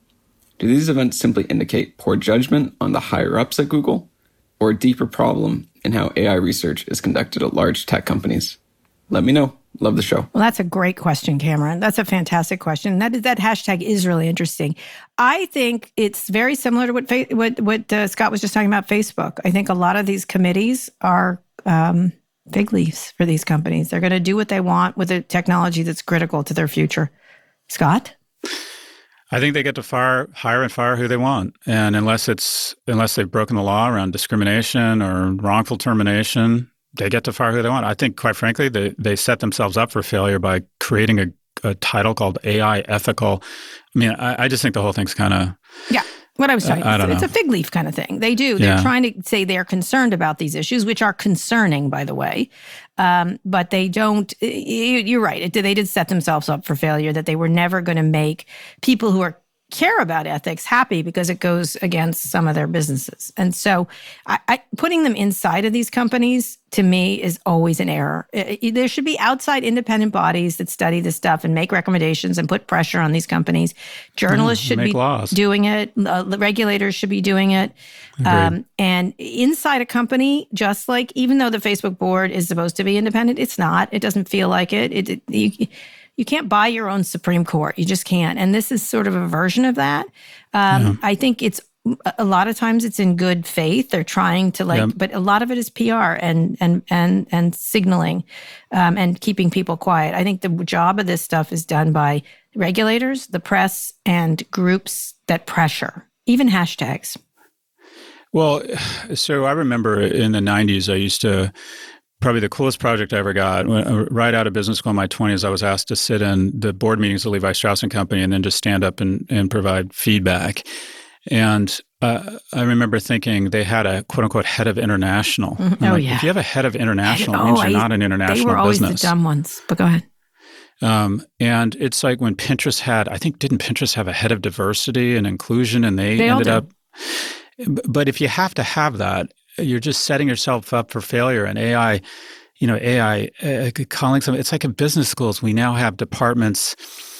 S10: Do these events simply indicate poor judgment on the higher-ups at Google, or a deeper problem in how A I research is conducted at large tech companies? Let me know. Love the show.
S3: Well, that's a great question, Cameron. That's a fantastic question. That is, that hashtag is really interesting. I think it's very similar to what fa- what, what uh, Scott was just talking about Facebook. I think a lot of these committees are um, fig leaves for these companies. They're going to do what they want with a technology that's critical to their future. Scott?
S2: I think they get to fire, hire and fire who they want. And unless it's unless they've broken the law around discrimination or wrongful termination, they get to fire who they want. I think, quite frankly, they, they set themselves up for failure by creating a, a title called A I ethical. I mean, I, I just think the whole thing's kind of...
S3: Yeah, what I was talking
S2: I, I
S3: about.
S2: don't
S3: It's
S2: know.
S3: a fig leaf kind of thing. They do. They're
S2: Yeah.
S3: trying to say they're concerned about these issues, which are concerning, by the way. Um, but they don't... You, you're right. It, they did set themselves up for failure, that they were never going to make people who are care about ethics happy because it goes against some of their businesses. And so I, I, putting them inside of these companies, to me, is always an error. It, it, there should be outside independent bodies that study this stuff and make recommendations and put pressure on these companies. Journalists
S2: Yeah,
S3: should
S2: make
S3: be
S2: laws.
S3: doing it. Uh, the regulators should be doing it. Um, and inside a company, just like, even though the Facebook board is supposed to be independent, it's not. It doesn't feel like it. It, it you, You can't buy your own Supreme Court. You just can't. And this is sort of a version of that. Um, yeah. I think it's a lot of times it's in good faith. They're trying to like, yep. but a lot of it is P R and and and and signaling um, and keeping people quiet. I think the job of this stuff is done by regulators, the press, and groups that pressure, even hashtags.
S2: Well, so I remember in the nineties, I used to. Probably the coolest project I ever got. When, right out of business school in my twenties, I was asked to sit in the board meetings of Levi Strauss and Company and then just stand up and, and provide feedback. And uh, I remember thinking they had a quote-unquote head of international.
S3: Mm-hmm. Oh,
S2: like,
S3: yeah.
S2: If you have a head of international,
S3: oh,
S2: it means you're
S3: I,
S2: not an international business.
S3: They were always
S2: business.
S3: the dumb ones, but go ahead.
S2: Um, and it's like when Pinterest had, I think, didn't Pinterest have a head of diversity and inclusion, and they,
S3: they
S2: ended
S3: all
S2: up. But if you have to have that, you're just setting yourself up for failure. And A I, you know, A I uh, calling some, it's like in business schools, we now have departments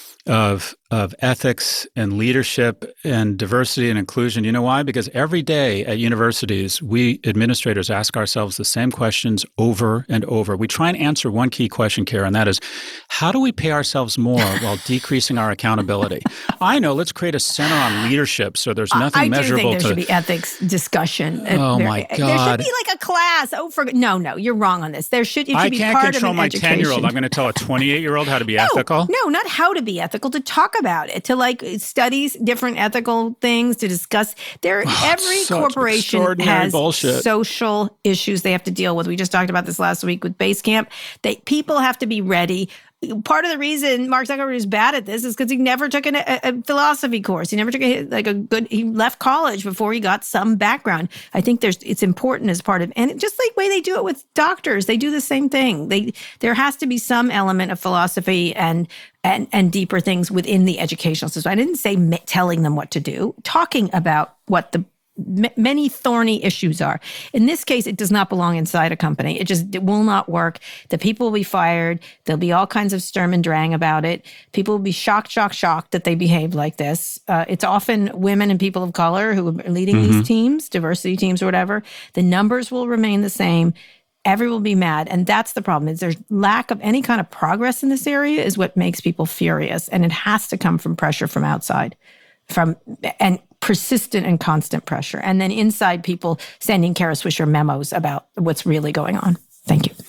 S2: of of ethics and leadership and diversity and inclusion. You know why? Because every day at universities, we administrators ask ourselves the same questions over and over. We try and answer one key question, Kara, and that is, how do we pay ourselves more while decreasing our accountability? I know, let's create a center on leadership so there's nothing
S3: I
S2: measurable
S3: do think there
S2: to...
S3: should be ethics discussion.
S2: Oh,
S3: there,
S2: my God.
S3: There should be like a class. Oh, for no, no, you're wrong on this. There should, it should
S2: I
S3: be
S2: can't
S3: part
S2: control
S3: of an
S2: my
S3: education.
S2: ten-year-old. I'm going to tell a twenty-eight-year-old how to be
S3: no,
S2: ethical?
S3: No, not how to be ethical, to talk about it, to like study different ethical things, to discuss. There,
S2: oh,
S3: every corporation has
S2: bullshit.
S3: social issues they have to deal with. We just talked about this last week with Basecamp. They, people have to be ready. Part of the reason Mark Zuckerberg is bad at this is because he never took an, a, a philosophy course. He never took a, like a good, he left college before he got some background. I think there's, it's important as part of, and just like the way they do it with doctors, they do the same thing. They, there has to be some element of philosophy and, and, and deeper things within the educational system. I didn't say me, telling them what to do, talking about what the many thorny issues are. In this case, it does not belong inside a company. It just it will not work. The people will be fired. There'll be all kinds of Sturm and Drang about it. People will be shocked, shocked, shocked that they behave like this. Uh, it's often women and people of color who are leading mm-hmm. these teams, diversity teams or whatever. The numbers will remain the same. Everyone will be mad. And that's the problem, is there's lack of any kind of progress in this area is what makes people furious. And it has to come from pressure from outside, from and persistent and constant pressure. And then inside, people sending Kara Swisher memos about what's really going on. Thank you.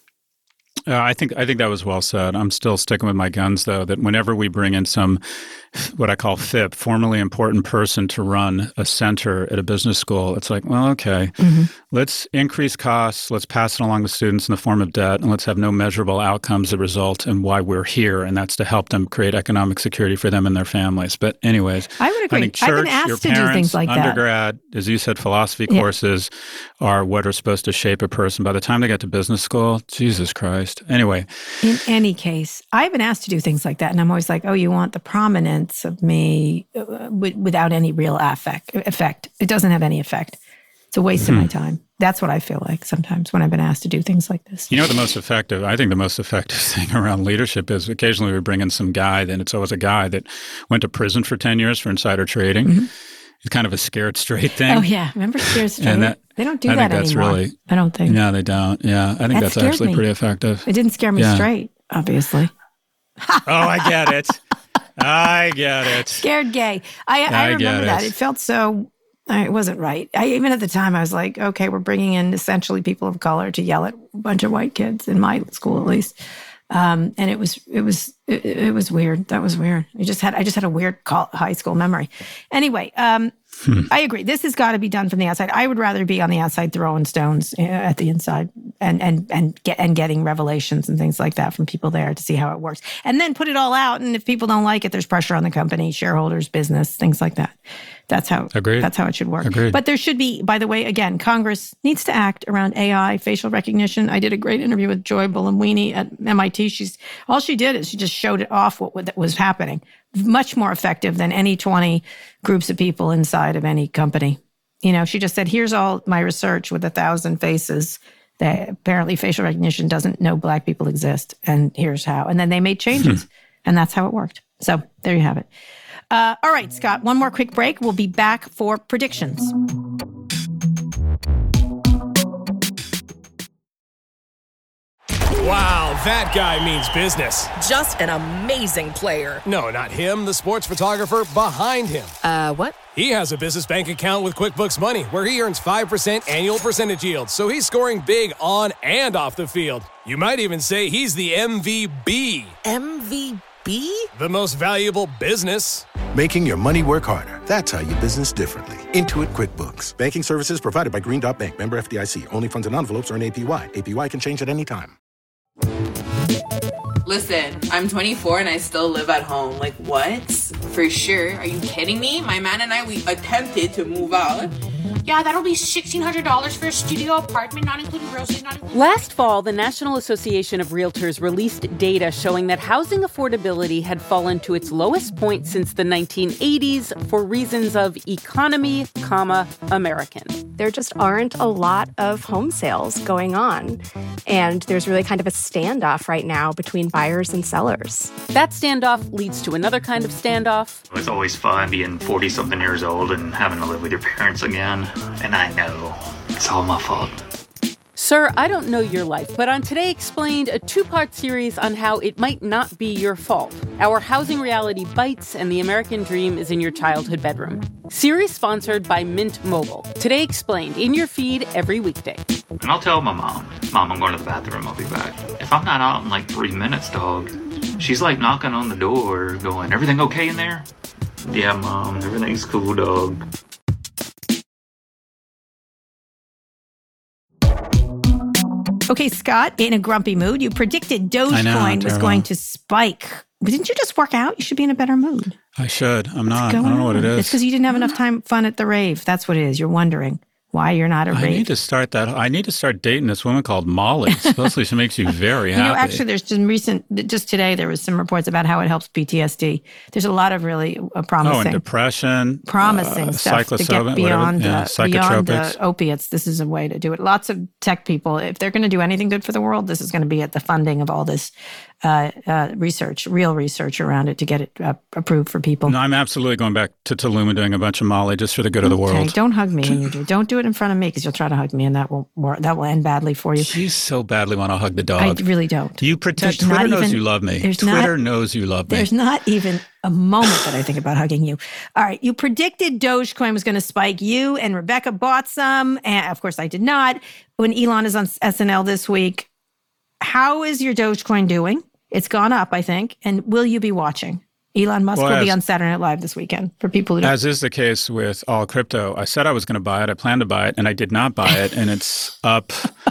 S2: Uh, I think I think that was well said. I'm still sticking with my guns, though, that whenever we bring in some, what I call F I P, formally important person to run a center at a business school, it's like, well, okay, mm-hmm. let's increase costs, let's pass it along to students in the form of debt, and let's have no measurable outcomes that result in why we're here, and that's to help them create economic security for them and their families. But anyways,
S3: I would agree.
S2: I think church,
S3: I've been asked
S2: your
S3: to
S2: parents,
S3: do things like
S2: undergrad,
S3: that.
S2: as you said, philosophy
S3: yeah.
S2: courses are what are supposed to shape a person. By the time they get to business school, Jesus Christ. Anyway.
S3: In any case, I've been asked to do things like that. And I'm always like, oh, you want the prominence of me uh, w- without any real affect, effect. It doesn't have any effect. It's a waste mm-hmm. of my time. That's what I feel like sometimes when I've been asked to do things like this.
S2: You know, the most effective, I think the most effective thing around leadership is occasionally we bring in some guy, then it's always a guy that went to prison for ten years for insider trading. Mm-hmm. It's kind of a scared straight thing.
S3: Oh, yeah. Remember scared straight? That, they don't do
S2: I
S3: that
S2: think that's
S3: anymore.
S2: Really,
S3: I don't think.
S2: Yeah, they don't. Yeah, I think
S3: that
S2: that's actually
S3: me.
S2: pretty effective.
S3: It didn't scare me
S2: yeah.
S3: straight. obviously.
S2: Oh, I get it. I get it.
S3: Scared gay. I, I, I remember that. It. it felt so, it wasn't right. I, even at the time, I was like, okay, we're bringing in essentially people of color to yell at a bunch of white kids, in my school at least. Um, and it was, it was, it, it was weird. That was weird. I just had, I just had a weird call, high school memory. Anyway, um, hmm. I agree. This has got to be done from the outside. I would rather be on the outside throwing stones at the inside and, and, and get, and getting revelations and things like that from people there to see how it works, and then put it all out. And if people don't like it, there's pressure on the company, shareholders, business, things like that. That's how,
S2: Agreed.
S3: That's how it should work.
S2: Agreed.
S3: But there should be, by the way, again, Congress needs to act around A I, facial recognition. I did a great interview with Joy Buolamwini at M I T. She's, all she did is she just showed it off what, what was happening. Much more effective than any twenty groups of people inside of any company. You know, she just said, here's all my research with a thousand faces that apparently facial recognition doesn't know Black people exist. And here's how. And then they made changes. And that's how it worked. So there you have it. Uh, all right, Scott, one more quick break. We'll be back for predictions.
S11: Wow, that guy means business.
S12: Just an amazing player.
S11: No, not him, the sports photographer behind him.
S12: Uh, what?
S11: He has a business bank account with QuickBooks Money where he earns five percent annual percentage yield, so he's scoring big on and off the field. You might even say he's the M V B.
S12: M V B?
S11: The most valuable business.
S13: Making your money work harder. That's how you business differently. Intuit QuickBooks. Banking services provided by Green Dot Bank. Member F D I C. Only funds and envelopes earn A P Y. A P Y can change at any time.
S14: Listen, I'm twenty-four and I still live at home. Like, what? For sure. Are you kidding me? My man and I, we attempted to move out.
S15: Yeah, that'll be sixteen hundred dollars for a studio apartment, not including groceries, not including...
S16: Last fall, the National Association of Realtors released data showing that housing affordability had fallen to its lowest point since the nineteen eighties for reasons of economy, comma, American.
S17: There just aren't a lot of home sales going on. And there's really kind of a standoff right now between buyers and sellers.
S16: That standoff leads to another kind of standoff.
S18: It's always fun being forty-something years old and having to live with your parents again. And I know it's all my fault.
S16: Sir, I don't know your life, but on Today Explained, a two-part series on how it might not be your fault. Our housing reality bites and the American dream is in your childhood bedroom. Series sponsored by Mint Mobile. Today Explained, in your feed every weekday.
S18: And I'll tell my mom, Mom, I'm going to the bathroom, I'll be back. If I'm not out in like three minutes, dog, she's like knocking on the door going, everything okay in there? Yeah, Mom, everything's cool, dog.
S3: Okay, Scott, in a grumpy mood, you predicted Dogecoin was going to spike. But didn't you just work out? You should be in a better mood.
S2: I should. I'm not. I don't know what it is.
S3: It's because you didn't have enough time fun at the rave. That's what it is. You're wondering why you're not a rave.
S2: I need to start that. I need to start dating this woman called Molly. Supposedly she makes you very happy.
S3: You know, actually, there's some recent, just today, there was some reports about how it helps P T S D. There's a lot of really uh, promising.
S2: Oh, and depression.
S3: Promising uh, stuff to get beyond, yeah, uh, beyond uh, opiates. This is a way to do it. Lots of tech people, if they're going to do anything good for the world, this is going to be at the funding of all this uh, uh, research, real research around it to get it uh, approved for people.
S2: No, I'm absolutely going back to Tulum and doing a bunch of Molly just for the good of the
S3: okay,
S2: world.
S3: Don't hug me when you do. Don't do it in front of me because you'll try to hug me and that will that will end badly for you.
S2: You so badly want to hug the dog.
S3: I really don't.
S2: You pretend.
S3: There's
S2: Twitter knows
S3: even,
S2: you love me. Twitter not, knows you love me.
S3: There's not even a moment that I think about hugging you. All right. You predicted Dogecoin was going to spike. You and Rebecca bought some. And of course, I did not. When Elon is on S N L this week, how is your Dogecoin doing? It's gone up, I think. And will you be watching? Elon Musk well, will as, be on Saturday Night Live this weekend for people who don't.
S2: As is the case with all crypto, I said I was going to buy it. I planned to buy it, and I did not buy it, and it's up.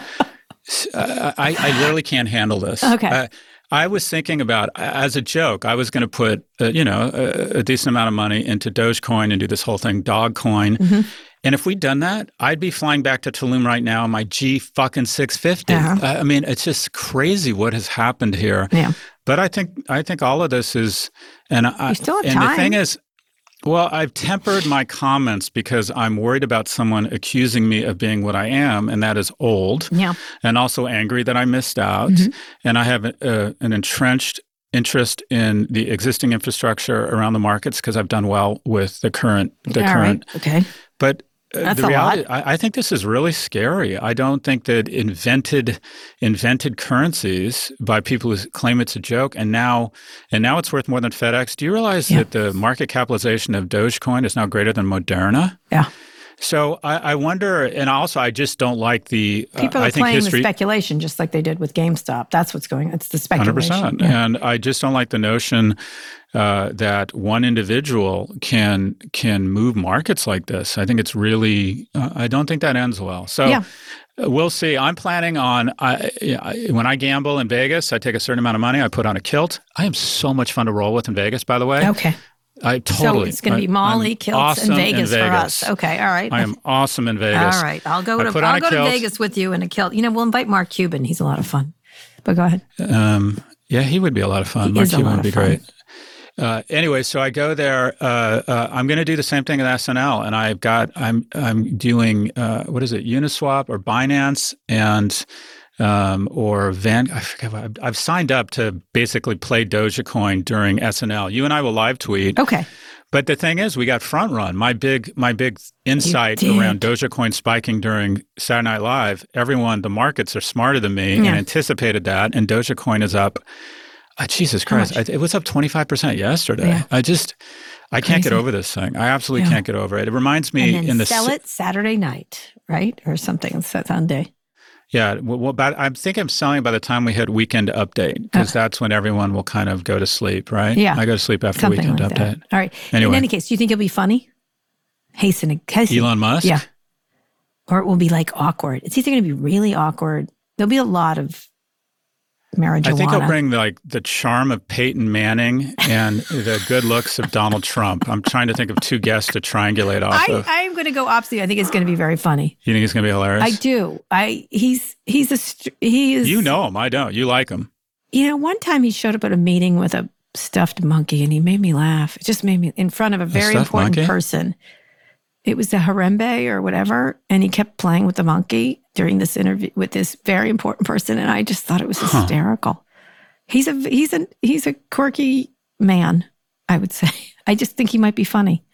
S2: uh, I, I literally can't handle this.
S3: Okay.
S2: Uh, I was thinking about, as a joke, I was going to put, uh, you know, a, a decent amount of money into Dogecoin and do this whole thing, Dogcoin. Mm-hmm. And if we'd done that, I'd be flying back to Tulum right now in my G fucking six fifty. Uh-huh. I mean, it's just crazy what has happened here.
S3: Yeah.
S2: But I think I think all of this is, and I,
S3: you still have
S2: and
S3: time.
S2: The thing is, well, I've tempered my comments because I'm worried about someone accusing me of being what I am, and that is old.
S3: Yeah.
S2: And also angry that I missed out, mm-hmm. and I have a, an entrenched interest in the existing infrastructure around the markets because I've done well with the current the
S3: all
S2: current.
S3: Right. Okay.
S2: But
S3: That's
S2: the
S3: a
S2: reality,
S3: lot.
S2: I, I think this is really scary. I don't think that invented invented currencies by people who claim it's a joke, and now and now it's worth more than FedEx. Do you realize yeah. that the market capitalization of Dogecoin is now greater than Moderna?
S3: Yeah.
S2: So I, I wonder, and also I just don't like the
S3: people
S2: uh,
S3: are
S2: I think
S3: playing
S2: history,
S3: the speculation, just like they did with GameStop. That's what's going on. It's the speculation.
S2: one hundred percent.
S3: Yeah.
S2: And I just don't like the notion uh, that one individual can can move markets like this. I think it's really. Uh, I don't think that ends well. So.
S3: Yeah.
S2: We'll see. I'm planning on I, I, when I gamble in Vegas, I take a certain amount of money. I put on a kilt. I am so much fun to roll with in Vegas, by the way.
S3: Okay.
S2: I totally.
S3: So it's going to be Molly,
S2: I'm
S3: kilts,
S2: awesome
S3: and Vegas,
S2: in Vegas
S3: for us. Okay, all right.
S2: I am awesome in Vegas.
S3: All right, I'll go
S2: I
S3: to
S2: put
S3: I'll
S2: on a
S3: go to
S2: kilt.
S3: Vegas with you in a kilt. You know, we'll invite Mark Cuban. He's a lot of fun. But go ahead.
S2: Um, yeah, he would be a lot of fun.
S3: He
S2: Mark
S3: is a
S2: Cuban
S3: lot
S2: would be
S3: of fun.
S2: great. Uh, anyway, so I go there. Uh, uh, I'm going to do the same thing at S N L, and I've got I'm I'm doing uh, what is it, Uniswap or Binance and um, or Van. I forget what I've, I've signed up to basically play Dogecoin during S N L. You and I will live tweet.
S3: Okay.
S2: But the thing is, we got front run. My big my big insight around Dogecoin spiking during Saturday Night Live. Everyone, the markets are smarter than me,
S3: Yeah.
S2: and anticipated that. And Dogecoin is up. Uh, Jesus Christ! I, it was up twenty-five percent yesterday.
S3: Yeah.
S2: I just, I can't
S3: Crazy.
S2: get over this thing. I absolutely
S3: Yeah.
S2: can't get over it. It reminds me
S3: And then
S2: in the
S3: sell
S2: s-
S3: it Saturday night, right, or something Sunday.
S2: Yeah, well, well, but I think I'm selling by the time we hit weekend update because
S3: Okay.
S2: that's when everyone will kind of go to sleep, right?
S3: Yeah.
S2: I go to sleep after
S3: Something
S2: weekend
S3: like
S2: update.
S3: that. All right.
S2: Anyway.
S3: In any case, do you think it'll be funny? Hasten, hasten.
S2: Elon Musk?
S3: Yeah. Or it will be like awkward. It's either going to be really awkward. There'll be a lot of marijuana.
S2: I think he'll bring the, like the charm of Peyton Manning and the good looks of Donald Trump. I'm trying to think of two guests to triangulate off
S3: I,
S2: of.
S3: I'm going to go opposite. I think it's going to be very funny.
S2: You think it's going to be hilarious?
S3: I do. I he's he's a str- he is.
S2: You know him. I don't. You like him.
S3: You know, one time he showed up at a meeting with a stuffed monkey, and he made me laugh. It just made me in front of a very
S2: stuffed
S3: important
S2: monkey?
S3: person. It was a harembe or whatever, and he kept playing with the monkey during this interview with this very important person, and I just thought it was hysterical. Huh. He's a he's a he's a quirky man, I would say. I just think he might be funny.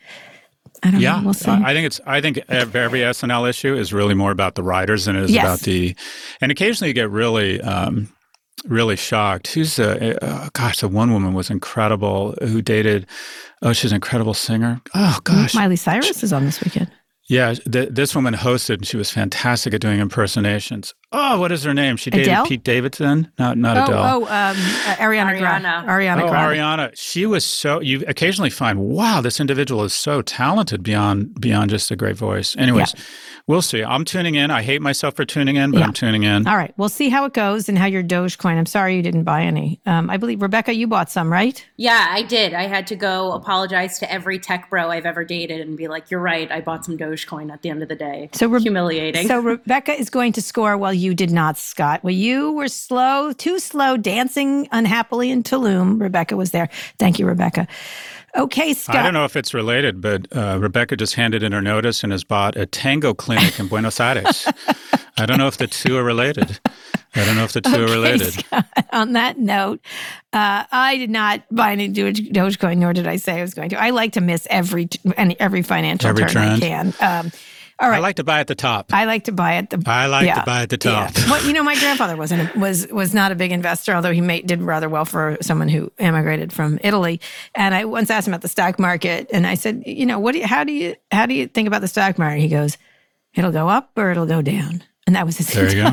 S3: I don't
S2: yeah,
S3: know. We'll see.
S2: I think it's. I think every S N L issue is really more about the writers than it is
S3: Yes.
S2: about the. And occasionally you get really, um, really shocked. Who's a uh, gosh? The one woman was incredible who dated. Oh, she's an incredible singer. Oh gosh,
S3: Miley Cyrus is on this weekend.
S2: Yeah, th- this woman hosted, and she was fantastic at doing impersonations. Oh, what is her name? She dated
S3: Adele?
S2: Pete Davidson. No, not
S3: oh,
S2: Adele.
S3: oh, um, uh, Ariana Grande. Ariana
S2: oh,
S3: Grande.
S2: Ariana. She was so. You occasionally find, wow, this individual is so talented beyond beyond just a great voice. Anyways,
S3: Yeah.
S2: we'll see. I'm tuning in. I hate myself for tuning in, but
S3: Yeah.
S2: I'm tuning in.
S3: All right, we'll see how it goes and how your Dogecoin. I'm sorry you didn't buy any. Um, I believe Rebecca, you bought some, right?
S19: Yeah, I did. I had to go apologize to every tech bro I've ever dated and be like, "You're right. I bought some Dogecoin at the end of the day."
S3: So Re-
S19: humiliating.
S3: So Rebecca is going to score while you did not, Scott. Well, you were slow, too slow, dancing unhappily in Tulum. Rebecca was there. Thank you, Rebecca. Okay, Scott.
S2: I don't know if it's related, but uh, Rebecca just handed in her notice and has bought a tango clinic in Buenos Aires. I don't know if the two are related. I don't know if the two
S3: Okay,
S2: are related.
S3: Scott, on that note, uh, I did not buy any Doge- Dogecoin, nor did I say I was going to. I like to miss every any, every financial
S2: Every
S3: turn
S2: trend.
S3: I can. Um, all right.
S2: I like to buy at the top.
S3: I like to buy at the.
S2: I like
S3: yeah,
S2: to buy at the top.
S3: Yeah. Well, you know, my grandfather wasn't was was not a big investor, although he made, did rather well for someone who immigrated from Italy. And I once asked him about the stock market, and I said, you know, what do you, how do you how do you think about the stock market? He goes, it'll go up or it'll go down, and that was his.
S2: There you go.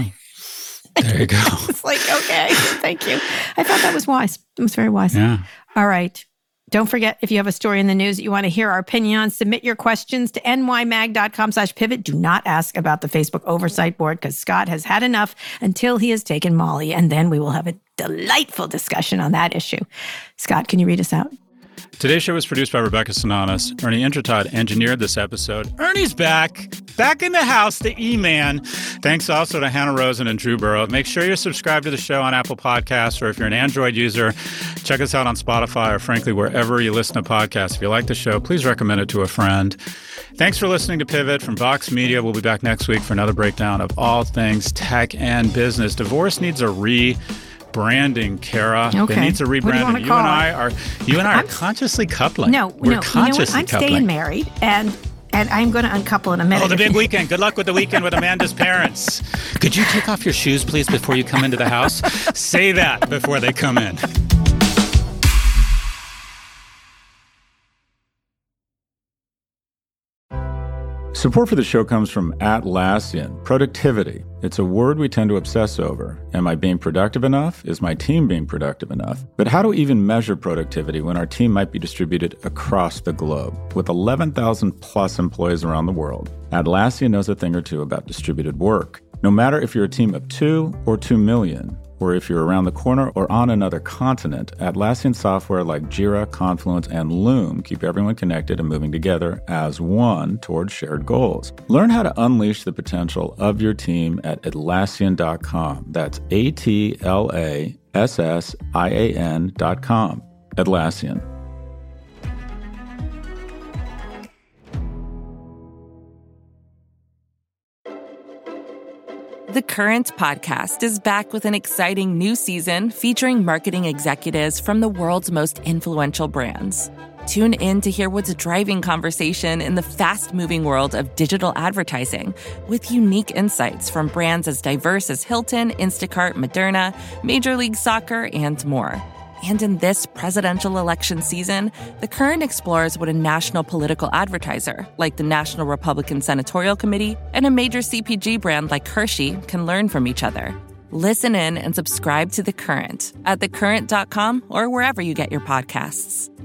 S2: There you go.
S3: It's like, okay, thank you. I thought that was wise. It was very wise.
S2: Yeah.
S3: All right. Don't forget, if you have a story in the news that you want to hear our opinion on, submit your questions to nymag.com slash pivot. Do not ask about the Facebook oversight board because Scott has had enough until he has taken Molly, and then we will have a delightful discussion on that issue. Scott, can you read us out?
S2: Today's show was produced by Rebecca Sananas. Ernie Intertod engineered this episode. Ernie's back. Back in the house, the E-Man. Thanks also to Hannah Rosen and Drew Burrow. Make sure you're subscribed to the show on Apple Podcasts, or if you're an Android user, check us out on Spotify or, frankly, wherever you listen to podcasts. If you like the show, please recommend it to a friend. Thanks for listening to Pivot from Vox Media. We'll be back next week for another breakdown of all things tech and business. Divorce needs a re- branding, Kara.
S3: Okay.
S2: It needs a
S3: What do you
S2: rebranding.
S3: wanna
S2: You,
S3: call
S2: and I
S3: it?
S2: are you and I are
S3: I'm-
S2: consciously coupling.
S3: No,
S2: We're
S3: no.
S2: consciously
S3: You know what? I'm
S2: coupling.
S3: staying married, and and I'm going to uncouple in a minute.
S2: Oh, the big weekend. Good luck with the weekend with Amanda's parents. Could you take off your shoes, please, before you come into the house? Say that before they come in.
S20: Support for the show comes from Atlassian. Productivity. It's a word we tend to obsess over. Am I being productive enough? Is my team being productive enough? But how to even measure productivity when our team might be distributed across the globe? With eleven thousand plus employees around the world, Atlassian knows a thing or two about distributed work. No matter if you're a team of two or two million, or if you're around the corner or on another continent, Atlassian software like Jira, Confluence, and Loom keep everyone connected and moving together as one towards shared goals. Learn how to unleash the potential of your team at Atlassian dot com. That's A T L A S S I A N dot com. Atlassian.
S21: The Current podcast is back with an exciting new season featuring marketing executives from the world's most influential brands. Tune in to hear what's driving conversation in the fast-moving world of digital advertising with unique insights from brands as diverse as Hilton, Instacart, Moderna, Major League Soccer, and more. And in this presidential election season, The Current explores what a national political advertiser, like the National Republican Senatorial Committee, and a major C P G brand like Hershey can learn from each other. Listen in and subscribe to The Current at the current dot com or wherever you get your podcasts.